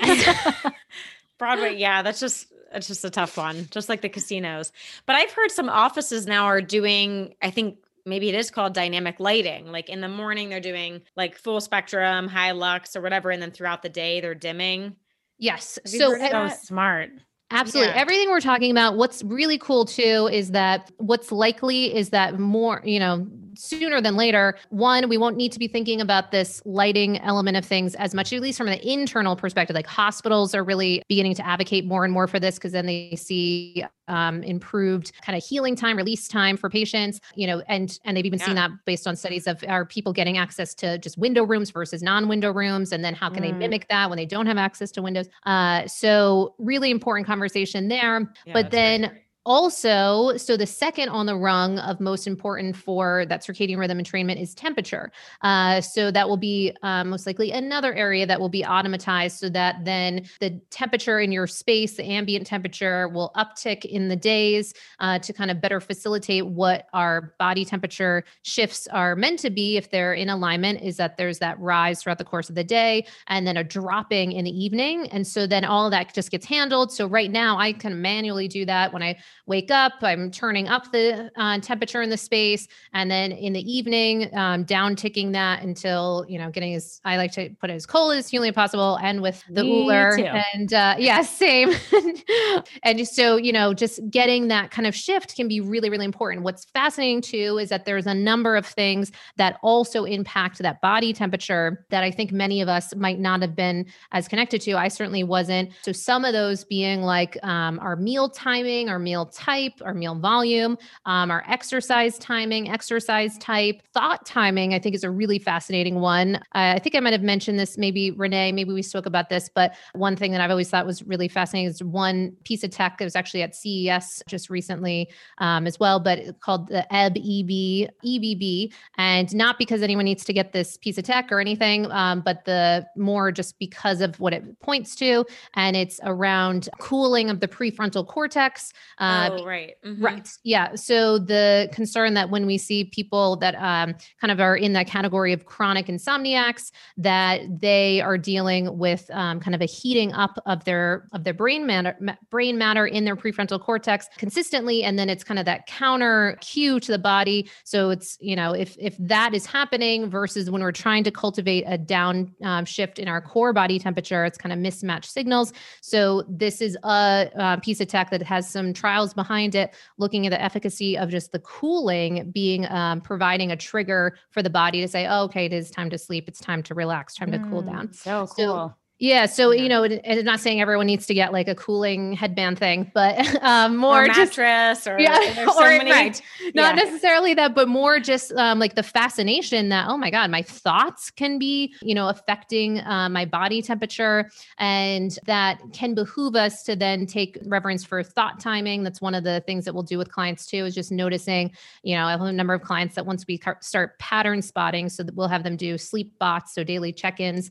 Broadway. Yeah. It's just a tough one, just like the casinos. But I've heard some offices now are doing, I think maybe it is called dynamic lighting. Like in the morning, they're doing like full spectrum, high lux or whatever. And then throughout the day, they're dimming. Yes. So smart. Absolutely. Yeah. Everything we're talking about, what's really cool too, is that what's likely is that more, sooner than later, one, we won't need to be thinking about this lighting element of things as much, at least from an internal perspective. Like hospitals are really beginning to advocate more and more for this, because then they see improved kind of healing time, release time for patients, and they've even seen that based on studies of are people getting access to just window rooms versus non-window rooms. And then how can they mimic that when they don't have access to windows? So really important conversation there. Yeah, but then great. Also, so the second on the rung of most important for that circadian rhythm entrainment is temperature. So that will be most likely another area that will be automatized, so that then the temperature in your space, the ambient temperature, will uptick in the days to kind of better facilitate what our body temperature shifts are meant to be. If they're in alignment, is that there's that rise throughout the course of the day and then a dropping in the evening. And so then all of that just gets handled. So right now I can manually do that when I wake up, I'm turning up the temperature in the space. And then in the evening, down ticking that until, getting I like to put it as cold as humanly possible, and with the Ooler. And same. And so, just getting that kind of shift can be really, really important. What's fascinating too, is that there's a number of things that also impact that body temperature that I think many of us might not have been as connected to. I certainly wasn't. So some of those being like our meal timing, our meal meal type, our meal volume, our exercise timing, exercise type, thought timing, I think is a really fascinating one. I think I might have mentioned this, maybe Renee, maybe we spoke about this, but one thing that I've always thought was really fascinating is one piece of tech that was actually at CES just recently as well, but called the EBB, and not because anyone needs to get this piece of tech or anything, but the more just because of what it points to, and it's around cooling of the prefrontal cortex. Right. Mm-hmm. Right. Yeah. So the concern that when we see people that kind of are in that category of chronic insomniacs, that they are dealing with kind of a heating up of their brain matter in their prefrontal cortex consistently, and then it's kind of that counter cue to the body. So it's, if that is happening versus when we're trying to cultivate a down shift in our core body temperature, it's kind of mismatched signals. So this is a piece of tech that has some trials behind it, looking at the efficacy of just the cooling being providing a trigger for the body to say, oh, okay, it is time to sleep. It's time to relax, time to cool down. So cool. Yeah. So, I'm not saying everyone needs to get like a cooling headband thing, but more or just mattress or right. Not necessarily that, but more just like the fascination that, oh my God, my thoughts can be, affecting my body temperature, and that can behoove us to then take reverence for thought timing. That's one of the things that we'll do with clients too, is just noticing, I have a number of clients that once we start pattern spotting, so that we'll have them do sleep bots, so daily check-ins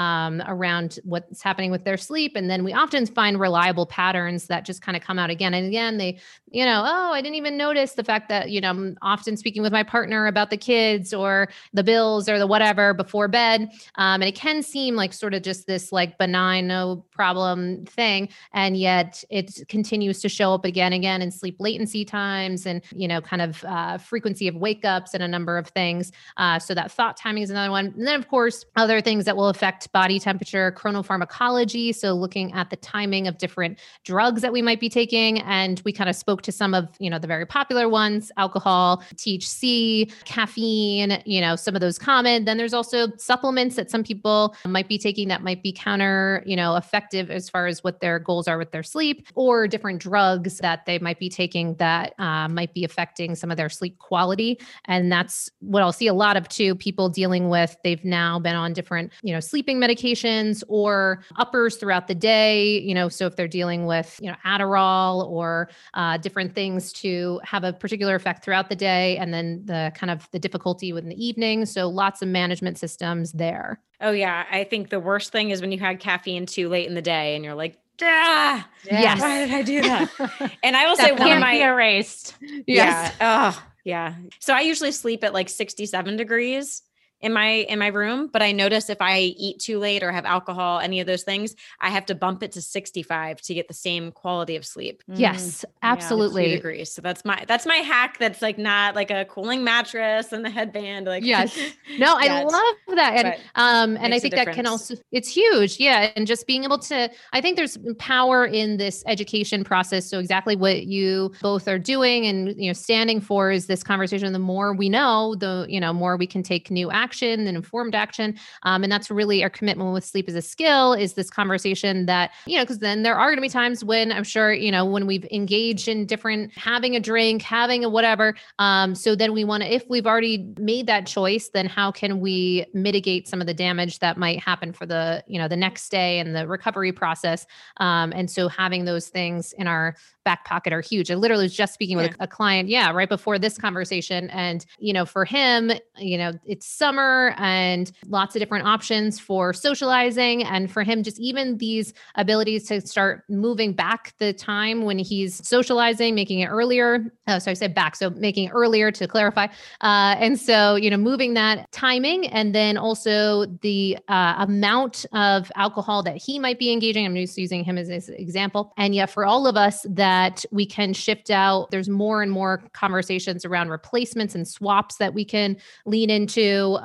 around what's happening with their sleep. And then we often find reliable patterns that just kind of come out again and again. They, oh, I didn't even notice the fact that, I'm often speaking with my partner about the kids or the bills or the whatever before bed. And it can seem like sort of just this like benign, no problem thing. And yet it continues to show up again and again in sleep latency times and, kind of frequency of wake ups and a number of things. So that thought timing is another one. And then of course, other things that will affect body temperature, chronopharmacology. So looking at the timing of different drugs that we might be taking. And we kind of spoke to some of, the very popular ones, alcohol, THC, caffeine, some of those common. Then there's also supplements that some people might be taking that might be counter, effective as far as what their goals are with their sleep, or different drugs that they might be taking that might be affecting some of their sleep quality. And that's what I'll see a lot of too, people dealing with, they've now been on different, sleeping medications or uppers throughout the day, so if they're dealing with, Adderall or different things to have a particular effect throughout the day, and then the kind of the difficulty within the evening. So lots of management systems there. Oh yeah. I think the worst thing is when you had caffeine too late in the day and you're like, yes. Why did I do that? And I will say one of my erased. Yes. Yeah. Oh, yeah. So I usually sleep at like 67 degrees in my room, but I notice if I eat too late or have alcohol, any of those things, I have to bump it to 65 to get the same quality of sleep. Yes, absolutely. 2 degrees. So that's my hack. That's like not like a cooling mattress and the headband. Like, yes, no, I love that. And I think that can also, it's huge. Yeah. And just being able to, I think there's power in this education process. So exactly what you both are doing and, standing for is this conversation. The more we know, the, more we can take new action and informed action. And that's really our commitment with Sleep as a Skill, is this conversation that, because then there are going to be times when I'm sure, when we've engaged in different, having a drink, having a whatever. So then we want to, if we've already made that choice, then how can we mitigate some of the damage that might happen for the, the next day and the recovery process. And so having those things in our back pocket are huge. I literally was just speaking with a client, right before this conversation. And, for him, it's summer and lots of different options for socializing. And for him, just even these abilities to start moving back the time when he's socializing, making it earlier. So I said back, so making it earlier to clarify. And so, moving that timing, and then also the amount of alcohol that he might be engaging. I'm just using him as an example. And yet for all of us that we can shift out, there's more and more conversations around replacements and swaps that we can lean into.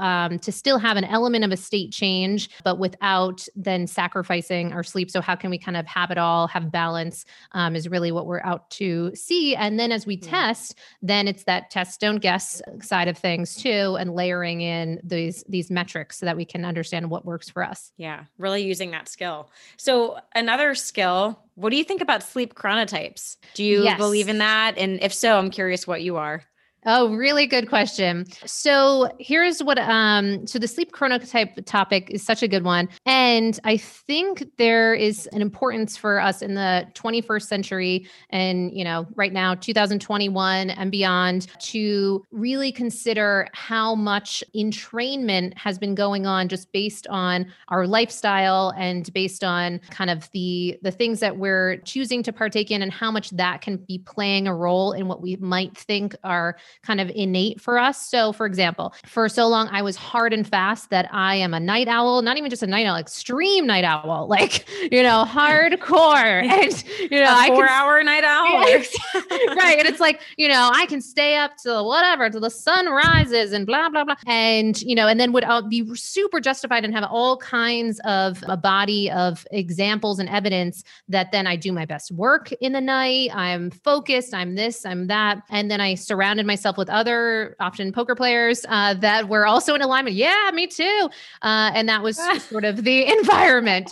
to still have an element of a state change, but without then sacrificing our sleep. So how can we kind of have it all, have balance, is really what we're out to see. And then as we test, then it's that test, don't guess side of things too, and layering in these metrics so that we can understand what works for us. Yeah, really using that skill. So another skill, what do you think about sleep chronotypes? Do you believe in that? And if so, I'm curious what you are. Oh, really good question. So here's what, so the sleep chronotype topic is such a good one. And I think there is an importance for us in the 21st century and, right now, 2021 and beyond, to really consider how much entrainment has been going on just based on our lifestyle and based on kind of the things that we're choosing to partake in and how much that can be playing a role in what we might think are kind of innate for us. So for example, for so long, I was hard and fast that I am a night owl, not even just a night owl, extreme night owl, like, hardcore. And, a 4-hour night owl. Right. And it's like, I can stay up till whatever, till the sun rises and blah, blah, blah. And, and then would be super justified and have all kinds of a body of examples and evidence that then I do my best work in the night. I'm focused. I'm this, I'm that. And then I surrounded myself with other, often poker players, that were also in alignment. Yeah, me too. And that was sort of the environment.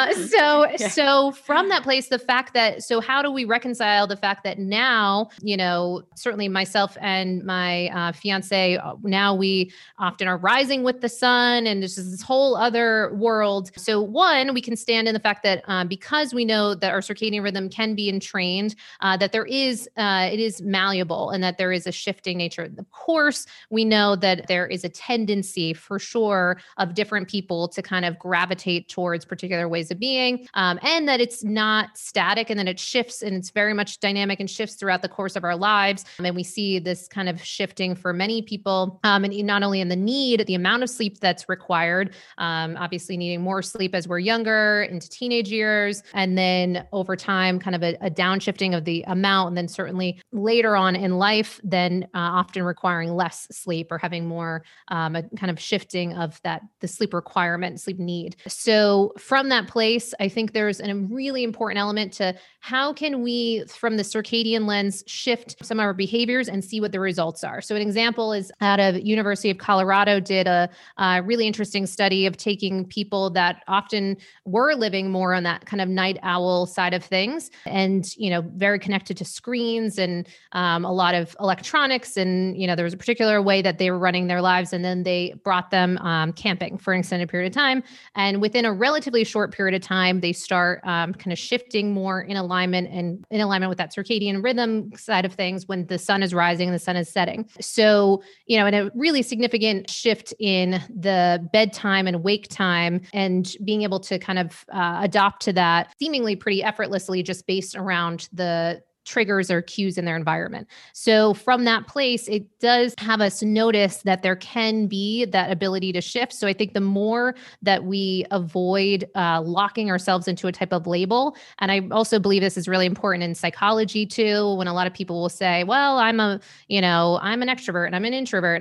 So from that place, the fact that, so how do we reconcile the fact that now, certainly myself and my fiance, now we often are rising with the sun and there's this whole other world. So one, we can stand in the fact that because we know that our circadian rhythm can be entrained, that there is, it is malleable and that there is a shifting nature. Of course, we know that there is a tendency for sure of different people to kind of gravitate towards particular ways of being, and that it's not static and that it shifts and it's very much dynamic and shifts throughout the course of our lives. And we see this kind of shifting for many people, and not only in the amount of sleep that's required, obviously needing more sleep as we're younger into teenage years, and then over time, kind of a downshifting of the amount, and then certainly later on in life, then often requiring less sleep or having more a kind of shifting of the sleep requirement, sleep need. So from that place, I think there's a really important element to how can we, from the circadian lens, shift some of our behaviors and see what the results are. So an example is out of University of Colorado did a really interesting study of taking people that often were living more on that kind of night owl side of things and, very connected to screens and a lot of electronics. And, there was a particular way that they were running their lives. And then they brought them camping for an extended period of time. And within a relatively short period of time, they start kind of shifting more in alignment with that circadian rhythm side of things when the sun is rising and the sun is setting. So, and a really significant shift in the bedtime and wake time and being able to kind of adopt to that seemingly pretty effortlessly just based around the triggers or cues in their environment. So from that place, it does have us notice that there can be that ability to shift. So I think the more that we avoid locking ourselves into a type of label, and I also believe this is really important in psychology too, when a lot of people will say, well, I'm an extrovert and I'm an introvert.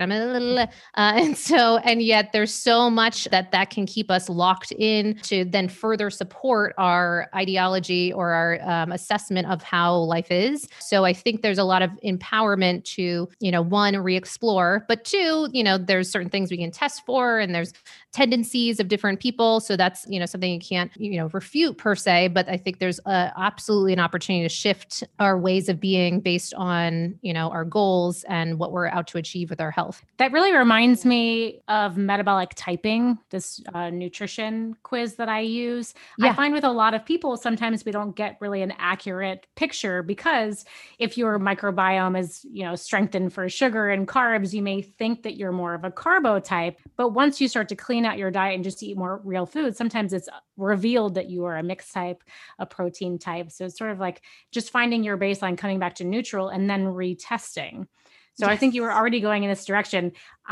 And yet there's so much that can keep us locked in to then further support our ideology or our assessment of how life is. So I think there's a lot of empowerment to, one, re-explore, but two, there's certain things we can test for and there's tendencies of different people. So that's, something you can't, refute per se, but I think there's absolutely an opportunity to shift our ways of being based on, our goals and what we're out to achieve with our health. That really reminds me of metabolic typing, this nutrition quiz that I use. Yeah. I find with a lot of people, sometimes we don't get really an accurate picture because if your microbiome is, strengthened for sugar and carbs, you may think that you're more of a carbo type. But once you start to clean out your diet and just eat more real food, sometimes it's revealed that you are a mixed type, a protein type. So it's sort of like just finding your baseline, coming back to neutral and then retesting. So yes. I think you were already going in this direction.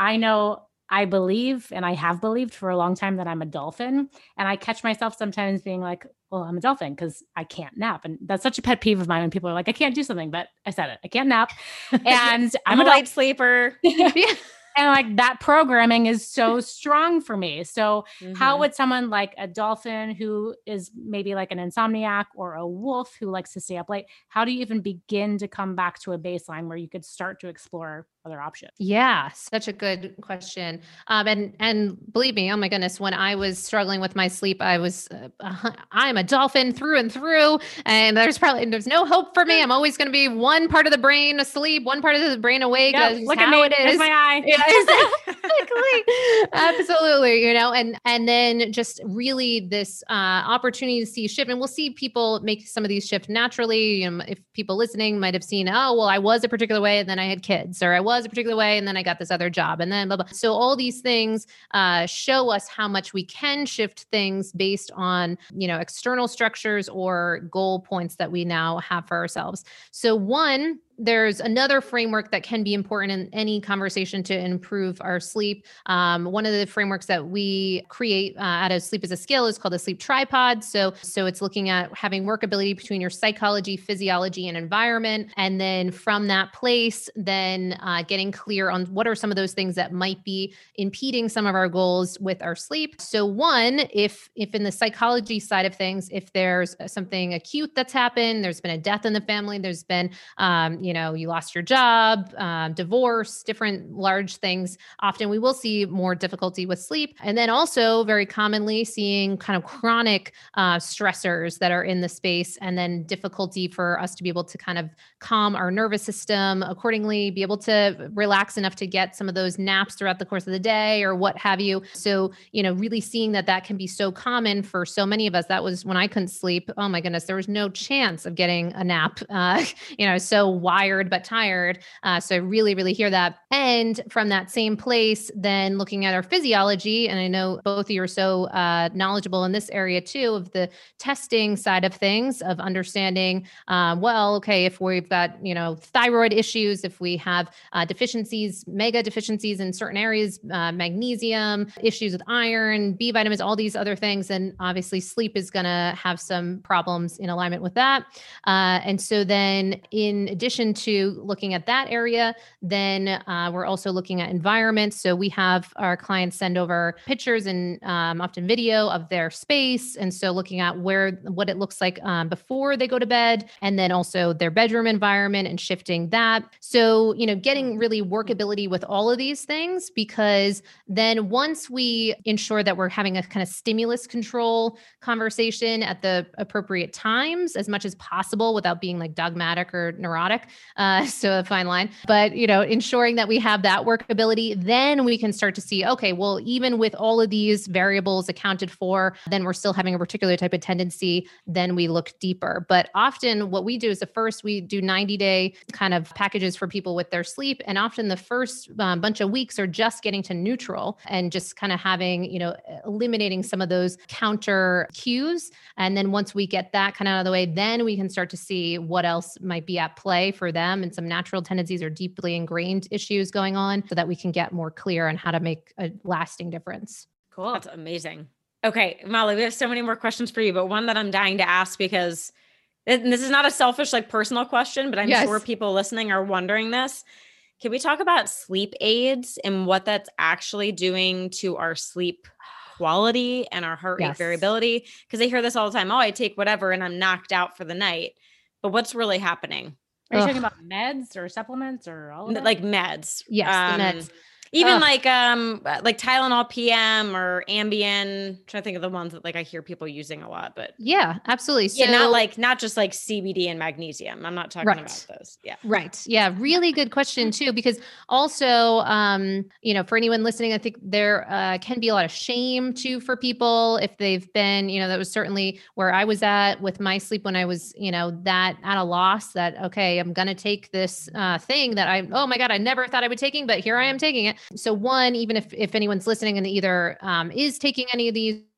I believe, and I have believed for a long time that I'm a dolphin. And I catch myself sometimes being like, well, I'm a dolphin because I can't nap. And that's such a pet peeve of mine when people are like, I can't do something, but I said it, I can't nap. And I'm a light sleeper. Yeah. And like that programming is so strong for me. So how Mhm. would someone like a dolphin who is maybe like an insomniac or a wolf who likes to stay up late, how do you even begin to come back to a baseline where you could start to explore other options? Yeah, such a good question. And believe me, oh my goodness, when I was struggling with my sleep, I'm a dolphin through and through, and there's no hope for me. I'm always going to be one part of the brain asleep, one part of the brain awake. Yeah, That's just look at how me. it There's is. my eye. Yeah, exactly. Absolutely. And then just really this opportunity to see shift. And we'll see people make some of these shifts naturally. If people listening might have seen, oh, well, I was a particular way and then I had kids, or I was a particular way and then I got this other job, and then blah, blah. So all these things show us how much we can shift things based on, external structures or goal points that we now have for ourselves. So one, there's another framework that can be important in any conversation to improve our sleep. One of the frameworks that we create out of Sleep is a Skill is called the Sleep Tripod. So it's looking at having workability between your psychology, physiology, and environment. And then from that place, then getting clear on what are some of those things that might be impeding some of our goals with our sleep. So one, if in the psychology side of things, if there's something acute that's happened, there's been a death in the family, there's been you lost your job, divorce, different large things. Often we will see more difficulty with sleep. And then also very commonly seeing kind of chronic stressors that are in the space, and then difficulty for us to be able to kind of calm our nervous system accordingly, be able to relax enough to get some of those naps throughout the course of the day or what have you. So, really seeing that can be so common for so many of us. That was when I couldn't sleep. Oh my goodness, there was no chance of getting a nap, so wired but tired. So I really, really hear that. And from that same place, then looking at our physiology, and I know both of you are so knowledgeable in this area too, of the testing side of things, of understanding, if we've got, thyroid issues, if we have deficiencies, mega deficiencies in certain areas, magnesium, issues with iron, B vitamins, all these other things, then obviously sleep is going to have some problems in alignment with that. And so then in addition to looking at that area, then we're also looking at environment. So we have our clients send over pictures and often video of their space. And so looking at what it looks like before they go to bed, and then also their bedroom environment and shifting that. So, getting really workability with all of these things, because then once we ensure that we're having a kind of stimulus control conversation at the appropriate times as much as possible without being like dogmatic or neurotic. So a fine line, but ensuring that we have that workability, then we can start to see, okay, well, even with all of these variables accounted for, then we're still having a particular type of tendency. Then we look deeper. But often what we do is first we do 90-day kind of packages for people with their sleep. And often the first bunch of weeks are just getting to neutral and just kind of having, eliminating some of those counter cues. And then once we get that kind of out of the way, then we can start to see what else might be at play for them and some natural tendencies or deeply ingrained issues going on, so that we can get more clear on how to make a lasting difference. Cool. That's amazing. Okay, Molly, we have so many more questions for you, but one that I'm dying to ask, because this is not a selfish, personal question, but I'm sure people listening are wondering this. Can we talk about sleep aids and what that's actually doing to our sleep quality and our heart rate variability? Because I hear this all the time. Oh, I take whatever and I'm knocked out for the night. But what's really happening? Are you talking about meds or supplements or all of that? Like meds. Yes, the meds. Even like Tylenol PM or Ambien. I'm trying to think of the ones that I hear people using a lot, but yeah, absolutely. So not just like CBD and magnesium. I'm not talking about those. Yeah. Right. Yeah. Really good question too, because also, for anyone listening, I think there can be a lot of shame too for people if they've been, that was certainly where I was at with my sleep when I was, that at a loss that, okay, I'm going to take this thing that oh my God, I never thought I would taking, but here I am taking it. So one, even if anyone's listening and either is taking any of these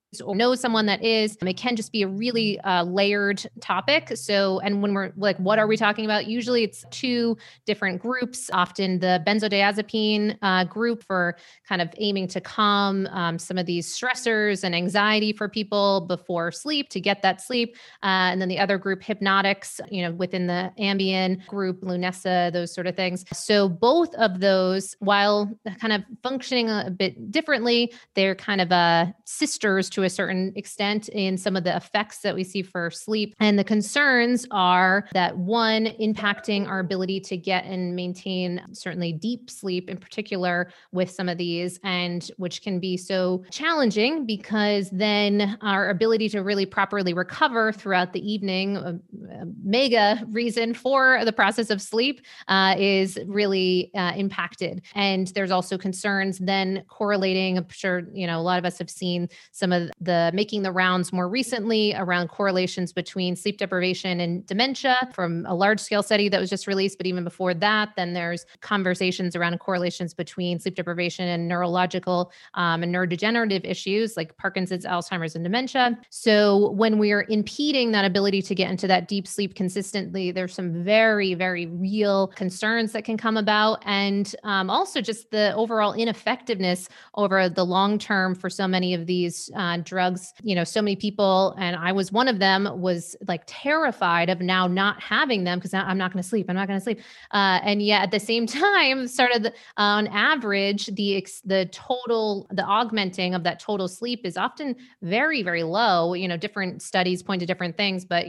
or know someone that is, it can just be a really layered topic. So, and when we're like, what are we talking about? Usually it's two different groups, often the benzodiazepine group for kind of aiming to calm some of these stressors and anxiety for people before sleep to get that sleep. And then the other group, hypnotics, within the Ambien group, Lunesta, those sort of things. So both of those, while kind of functioning a bit differently, they're kind of sisters to a certain extent in some of the effects that we see for sleep. And the concerns are that one, impacting our ability to get and maintain certainly deep sleep in particular with some of these, and which can be so challenging because then our ability to really properly recover throughout the evening, a mega reason for the process of sleep, is really impacted. And there's also concerns then correlating. I'm sure, a lot of us have seen some of the making the rounds more recently around correlations between sleep deprivation and dementia from a large scale study that was just released. But even before that, then there's conversations around correlations between sleep deprivation and neurological and neurodegenerative issues like Parkinson's, Alzheimer's, and dementia. So when we're impeding that ability to get into that deep sleep consistently, there's some very, very real concerns that can come about. And also just the overall ineffectiveness over the long term for so many of these drugs. So many people, and I was one of them, was like terrified of now not having them because I'm not going to sleep. I'm not going to sleep. And yet at the same time, on average, the augmenting of that total sleep is often very, very low. Different studies point to different things, but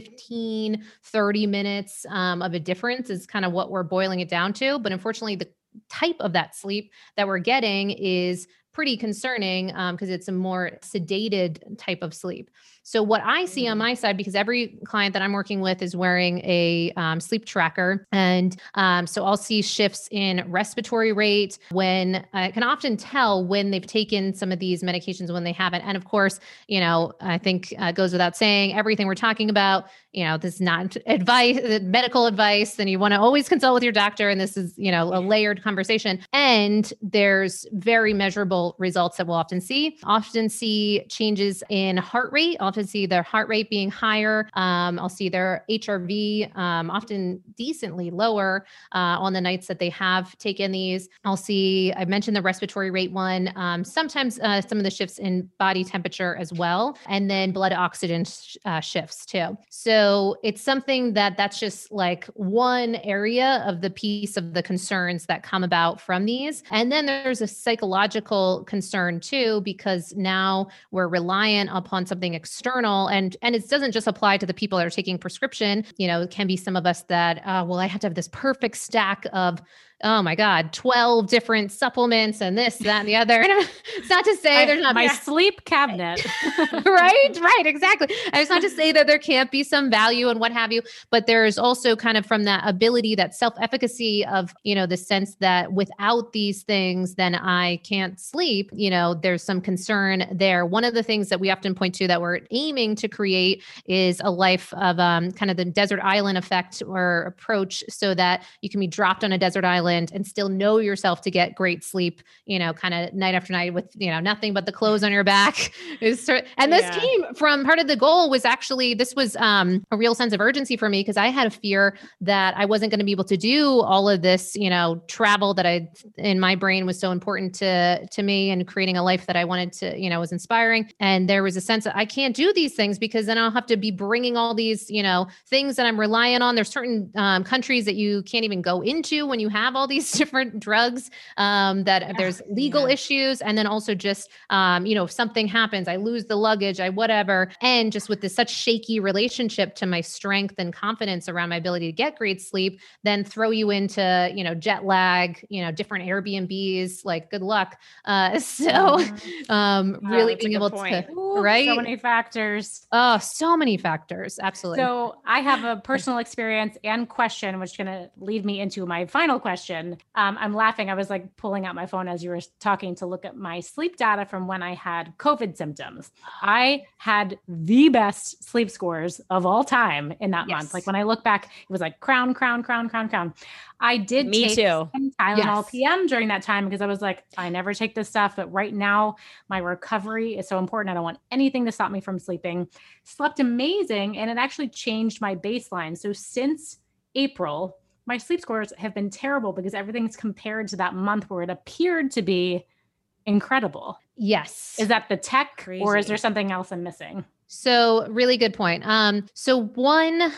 15, 30 minutes of a difference is kind of what we're boiling it down to. But unfortunately, the type of that sleep that we're getting is pretty concerning because it's a more sedated type of sleep. So what I see on my side, because every client that I'm working with is wearing a sleep tracker. And so I'll see shifts in respiratory rate when I can often tell when they've taken some of these medications, when they haven't. And of course, I think it goes without saying, everything we're talking about, this is not advice, medical advice, and you want to always consult with your doctor. And this is, a layered conversation. And there's very measurable results that we'll often see changes in heart rate. I'll often see their heart rate being higher. I'll see their HRV often decently lower on the nights that they have taken these. I mentioned the respiratory rate one, sometimes some of the shifts in body temperature as well, and then blood oxygen shifts too. So it's something that's just like one area of the piece of the concerns that come about from these. And then there's a psychological concern too, because now we're reliant upon something external, and it doesn't just apply to the people that are taking prescription. It can be some of us that, I have to have this perfect stack of, oh my God, 12 different supplements and this, that, and the other. And it's not to say there's not my sleep cabinet. Right, exactly. It's not to say that there can't be some value and what have you, but there's also kind of from that ability, that self-efficacy of, the sense that without these things, then I can't sleep. There's some concern there. One of the things that we often point to that we're aiming to create is a life of kind of the desert island effect or approach, so that you can be dropped on a desert island and still know yourself to get great sleep, kind of night after night with, nothing but the clothes on your back. And this came from, part of the goal was actually, this was a real sense of urgency for me, because I had a fear that I wasn't going to be able to do all of this, travel that in my brain was so important to me, and creating a life that I wanted to, was inspiring. And there was a sense that I can't do these things because then I'll have to be bringing all these, things that I'm relying on. There's certain countries that you can't even go into when you have all these different drugs, there's legal issues. And then also just, if something happens, I lose the luggage, whatever. And just with this such shaky relationship to my strength and confidence around my ability to get great sleep, then throw you into, jet lag, different Airbnbs, like good luck. Really being able to, right? So many factors. Oh, so many factors. Absolutely. So I have a personal experience and question, which is going to lead me into my final question. question. I'm laughing. I was like pulling out my phone as you were talking to look at my sleep data from when I had COVID symptoms. I had the best sleep scores of all time in that month. Like when I look back, it was like crown. I did Me take too. some Tylenol Yes. PM during that time because I was like, I never take this stuff, but right now my recovery is so important. I don't want anything to stop me from sleeping. Slept amazing, and it actually changed my baseline. So since April, my sleep scores have been terrible because everything's compared to that month where it appeared to be incredible. Yes. Is that the tech or is Crazy. there something else I'm missing? So really good point. So one,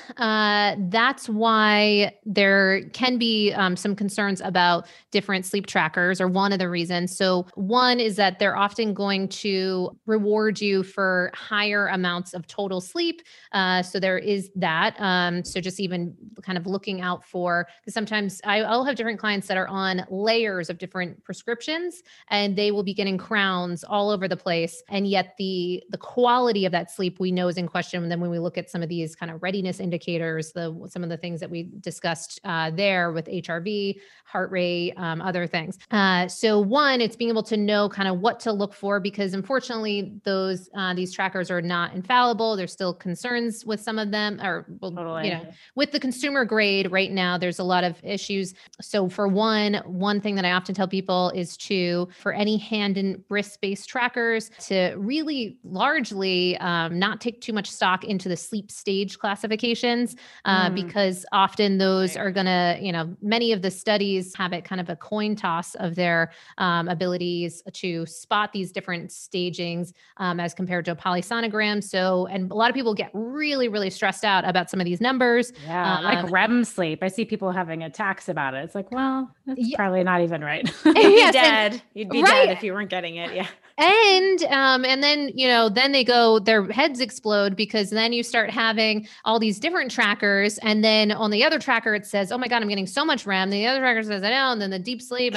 that's why there can be some concerns about different sleep trackers, or one of the reasons. So one is that they're often going to reward you for higher amounts of total sleep. So there is that. So just even kind of looking out for, because sometimes I'll have different clients that are on layers of different prescriptions, and they will be getting crowns all over the place. And yet the quality of that sleep we know is in question. And then when we look at some of these kind of readiness indicators, some of the things that we discussed there with HRV, heart rate, other things. So one, it's being able to know kind of what to look for, because unfortunately these trackers are not infallible. There's still concerns with some of them, or Totally. with the consumer grade right now, there's a lot of issues. So for one thing that I often tell people is for any hand and wrist-based trackers to really largely not take too much stock into the sleep stage classifications, because often those are going to, many of the studies have it kind of a coin toss of their abilities to spot these different stagings as compared to a polysonogram. So, and a lot of people get really, really stressed out about some of these numbers. Yeah, like REM sleep. I see people having attacks about it. It's like, well, that's probably not even right. You'd be Yes, dead. You'd be dead if you weren't getting it. Yeah. And then, then they go, their heads explode, because then you start having all these different trackers. And then on the other tracker, it says, oh my God, I'm getting so much REM. The other tracker says, I know. And then the deep sleep.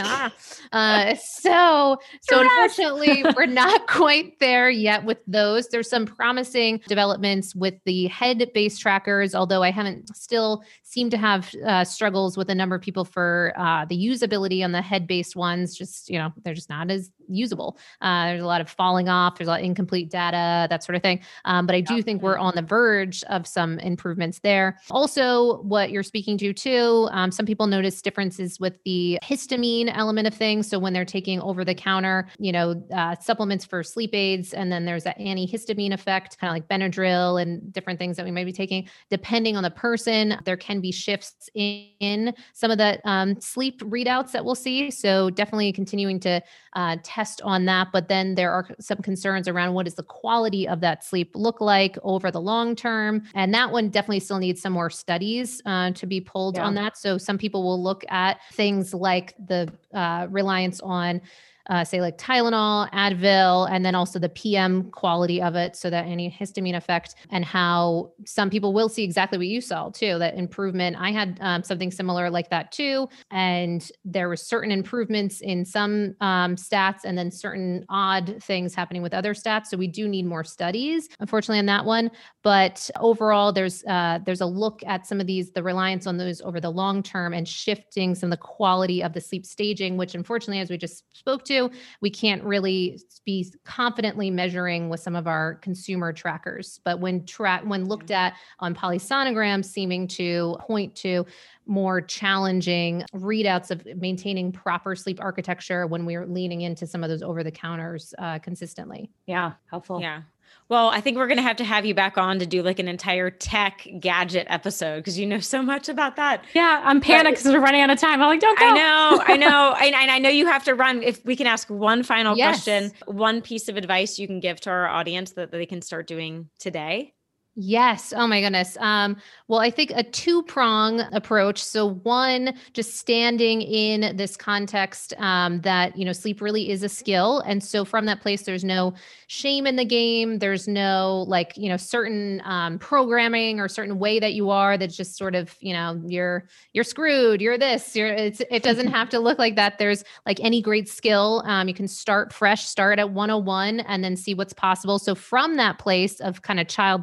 And so unfortunately, we're not quite there yet with those. There's some promising developments with the head-based trackers, although I haven't still seem to have struggles with a number of people for the usability on the head-based ones. Just, they're just not as usable. There's a lot of falling off. There's a lot of incomplete data, that sort of thing. But I do think we're on the verge of some improvements there. Also, what you're speaking to too, some people notice differences with the histamine element of things. So when they're taking over the counter, supplements for sleep aids, and then there's that antihistamine effect, kind of like Benadryl and different things that we might be taking, depending on the person, there can be shifts in some of the sleep readouts that we'll see. So definitely continuing to test on that. But then there are some concerns around what does the quality of that sleep look like over the long term. And that one definitely still needs some more studies to be pulled on that. So some people will look at things like the reliance on say like Tylenol, Advil, and then also the PM quality of it. So that antihistamine effect, and how some people will see exactly what you saw too, that improvement. I had something similar like that too. And there were certain improvements in some stats, and then certain odd things happening with other stats. So we do need more studies, unfortunately, on that one. But overall, there's a look at some of the reliance on those over the long term, and shifting some of the quality of the sleep staging, which unfortunately, as we just spoke to, we can't really be confidently measuring with some of our consumer trackers. But when looked at on polysonograms, seeming to point to more challenging readouts of maintaining proper sleep architecture when we're leaning into some of those over the counters consistently. Yeah, helpful. Yeah. Well, I think we're going to have you back on to do like an entire tech gadget episode, because you know so much about that. Yeah, I'm panicked because we're running out of time. I'm like, don't go. I know. And I know you have to run. If we can ask one final question, one piece of advice you can give to our audience that they can start doing today. Yes. Oh my goodness. Well, I think a two-prong approach. So one, just standing in this context that, sleep really is a skill. And so from that place, there's no shame in the game. There's no certain programming or certain way that you are that's just sort of, you're screwed, you're this, it doesn't have to look like that. There's like any great skill. You can start fresh, start at 101 and then see what's possible. So from that place of kind of childlike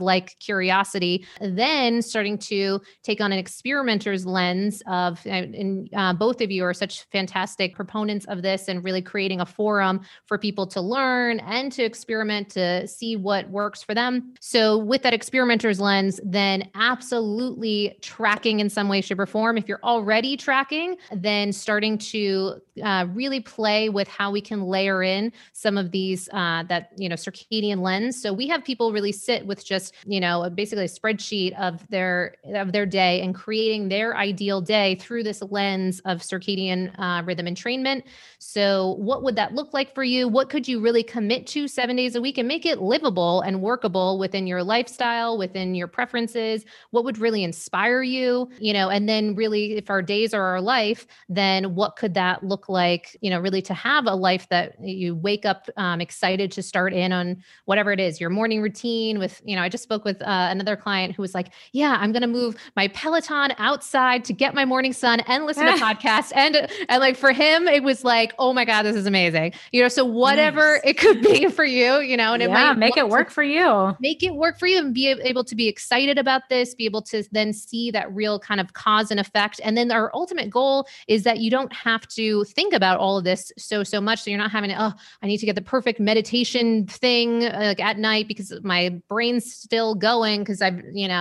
curiosity, then starting to take on an experimenter's lens of, and both of you are such fantastic proponents of this and really creating a forum for people to learn and to experiment to see what works for them. So with that experimenter's lens, then absolutely tracking in some way, shape, or form. If you're already tracking, then starting to really play with how we can layer in some of these circadian lens. So we have people really sit with just basically a spreadsheet of their day and creating their ideal day through this lens of circadian rhythm entrainment. So what would that look like for you? What could you really commit to 7 days a week and make it livable and workable within your lifestyle, within your preferences? What would really inspire you? And then really, if our days are our life, then what could that look like, really to have a life that you wake up excited to start in on whatever it is, your morning routine with, I just spoke with another client who was like, yeah, I'm going to move my Peloton outside to get my morning sun and listen to podcasts. And like for him, it was like, oh my God, this is amazing. So whatever it could be for you, and it might make it work for you. Make it work for you and be able to be excited about this, be able to then see that real kind of cause and effect. And then our ultimate goal is that you don't have to think about all of this so much. So you're not having to, I need to get the perfect meditation thing like at night because my brain's still going because I've,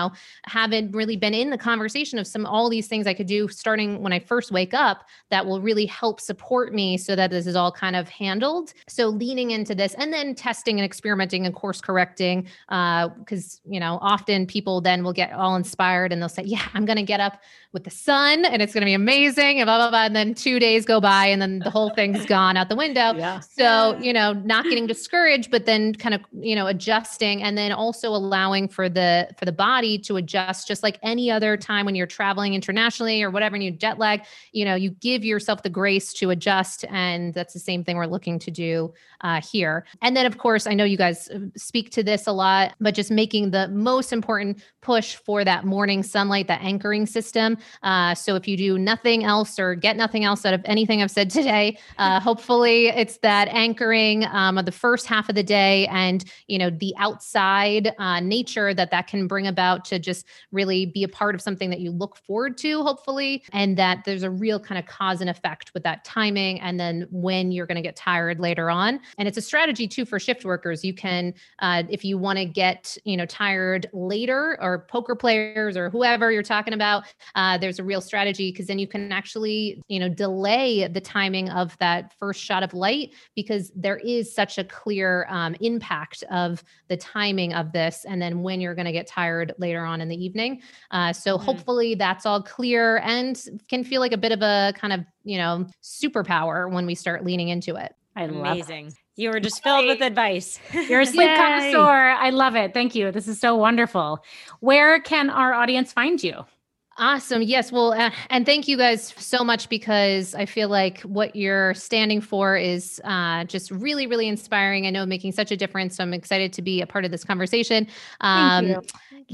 haven't really been in the conversation of all these things I could do starting when I first wake up that will really help support me so that this is all kind of handled. So leaning into this and then testing and experimenting and course correcting because, often people then will get all inspired and they'll say, yeah, I'm going to get up with the sun and it's going to be amazing and blah, blah, blah. And then 2 days go by and then the whole thing's gone out the window. Yeah. So, not getting discouraged, but then kind of, adjusting and then also allowing for the body to adjust just like any other time when you're traveling internationally or whatever and you jet lag, you give yourself the grace to adjust. And that's the same thing we're looking to do here. And then of course, I know you guys speak to this a lot, but just making the most important push for that morning sunlight, that anchoring system. So if you do nothing else or get nothing else out of anything I've said today, hopefully it's that anchoring of the first half of the day and, the outside nature that can bring about to just really be a part of something that you look forward to, hopefully, and that there's a real kind of cause and effect with that timing. And then when you're going to get tired later on. And it's a strategy too for shift workers. You can, if you want to get, tired later or poker players or whoever you're talking about, there's a real strategy because then you can actually, delay the timing of that first shot of light because there is such a clear impact of the timing of this. And then when you're going to get tired later on in the evening. So hopefully that's all clear and can feel like a bit of a kind of, superpower when we start leaning into it. I love Amazing. It. You were just filled with advice. You're a sleep connoisseur. I love it. Thank you. This is so wonderful. Where can our audience find you? Awesome. Yes. Well, and thank you guys so much because I feel like what you're standing for is just really, really inspiring. I know making such a difference. So I'm excited to be a part of this conversation. Thank you.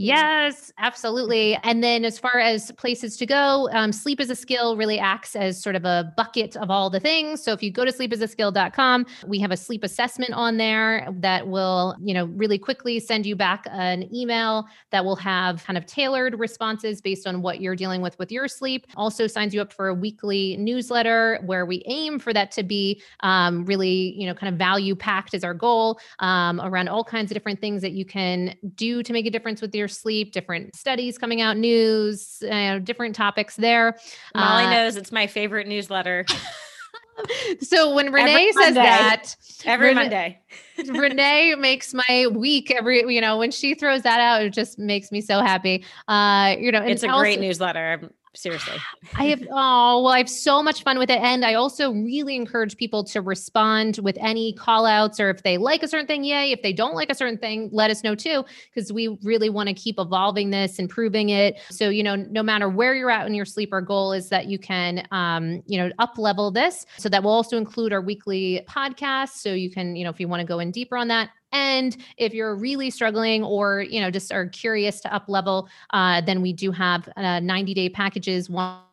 Yes, absolutely. And then as far as places to go, Sleep is a Skill really acts as sort of a bucket of all the things. So if you go to sleepisaskill.com, we have a sleep assessment on there that will, really quickly send you back an email that will have kind of tailored responses based on what you're dealing with your sleep. Also signs you up for a weekly newsletter where we aim for that to be really, kind of value packed is our goal around all kinds of different things that you can do to make a difference with your sleep, different studies coming out, news, different topics there. Molly knows it's my favorite newsletter. So when Renee says that every Monday, Renee makes my week when she throws that out, it just makes me so happy. It's a great newsletter. Seriously. I have so much fun with it. And I also really encourage people to respond with any call outs or if they like a certain thing, yay. If they don't like a certain thing, let us know too, because we really want to keep evolving this, improving it. So, no matter where you're at in your sleep, our goal is that you can, up level this. So that will also include our weekly podcast. So you can, if you want to go in deeper on that. And if you're really struggling or, just are curious to up level, then we do have 90-day packages, one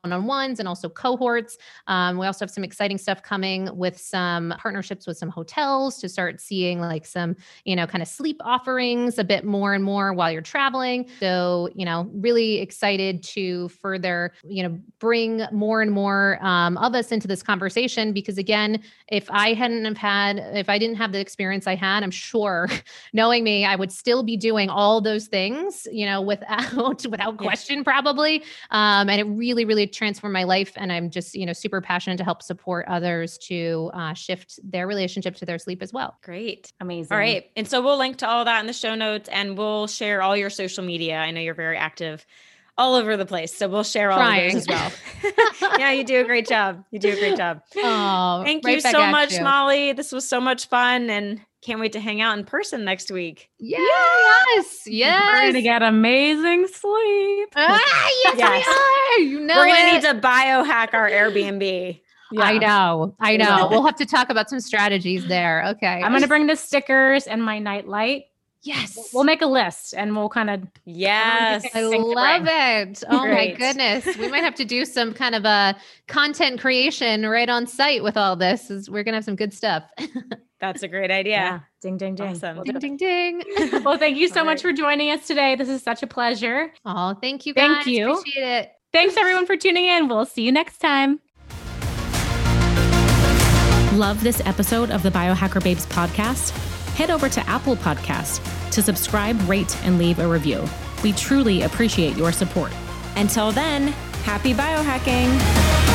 one-on-ones and also cohorts. We also have some exciting stuff coming with some partnerships with some hotels to start seeing like some, kind of sleep offerings a bit more and more while you're traveling. So, really excited to further, bring more and more of us into this conversation, because again, if I didn't have the experience I had, I'm sure knowing me, I would still be doing all those things, without question, probably. And it really, really transformed my life. And I'm just, super passionate to help support others to shift their relationship to their sleep as well. Great. Amazing. All right. And so we'll link to all that in the show notes, and we'll share all your social media. I know you're very active all over the place, so we'll share all of those as well. Yeah, you do a great job. Oh, thank you so much, Molly. This was so much fun, and can't wait to hang out in person next week. Yes. We're going to get amazing sleep. Yes, we are. We're going to need to biohack our Airbnb. Yeah. I know. We'll have to talk about some strategies there. Okay. I'm going to bring the stickers and my night light. Yes. We'll make a list and we'll kind of. Yes. I love it. Oh my goodness. We might have to do some kind of a content creation right on site with all this. We're going to have some good stuff. That's a great idea. Yeah. Ding, ding, ding. Awesome. Ding, ding, ding. Well, thank you so much for joining us today. This is such a pleasure. Oh, thank you guys. Thank you. Appreciate it. Thanks everyone for tuning in. We'll see you next time. Love this episode of the Biohacker Babes podcast? Head over to Apple Podcasts to subscribe, rate, and leave a review. We truly appreciate your support. Until then, happy biohacking.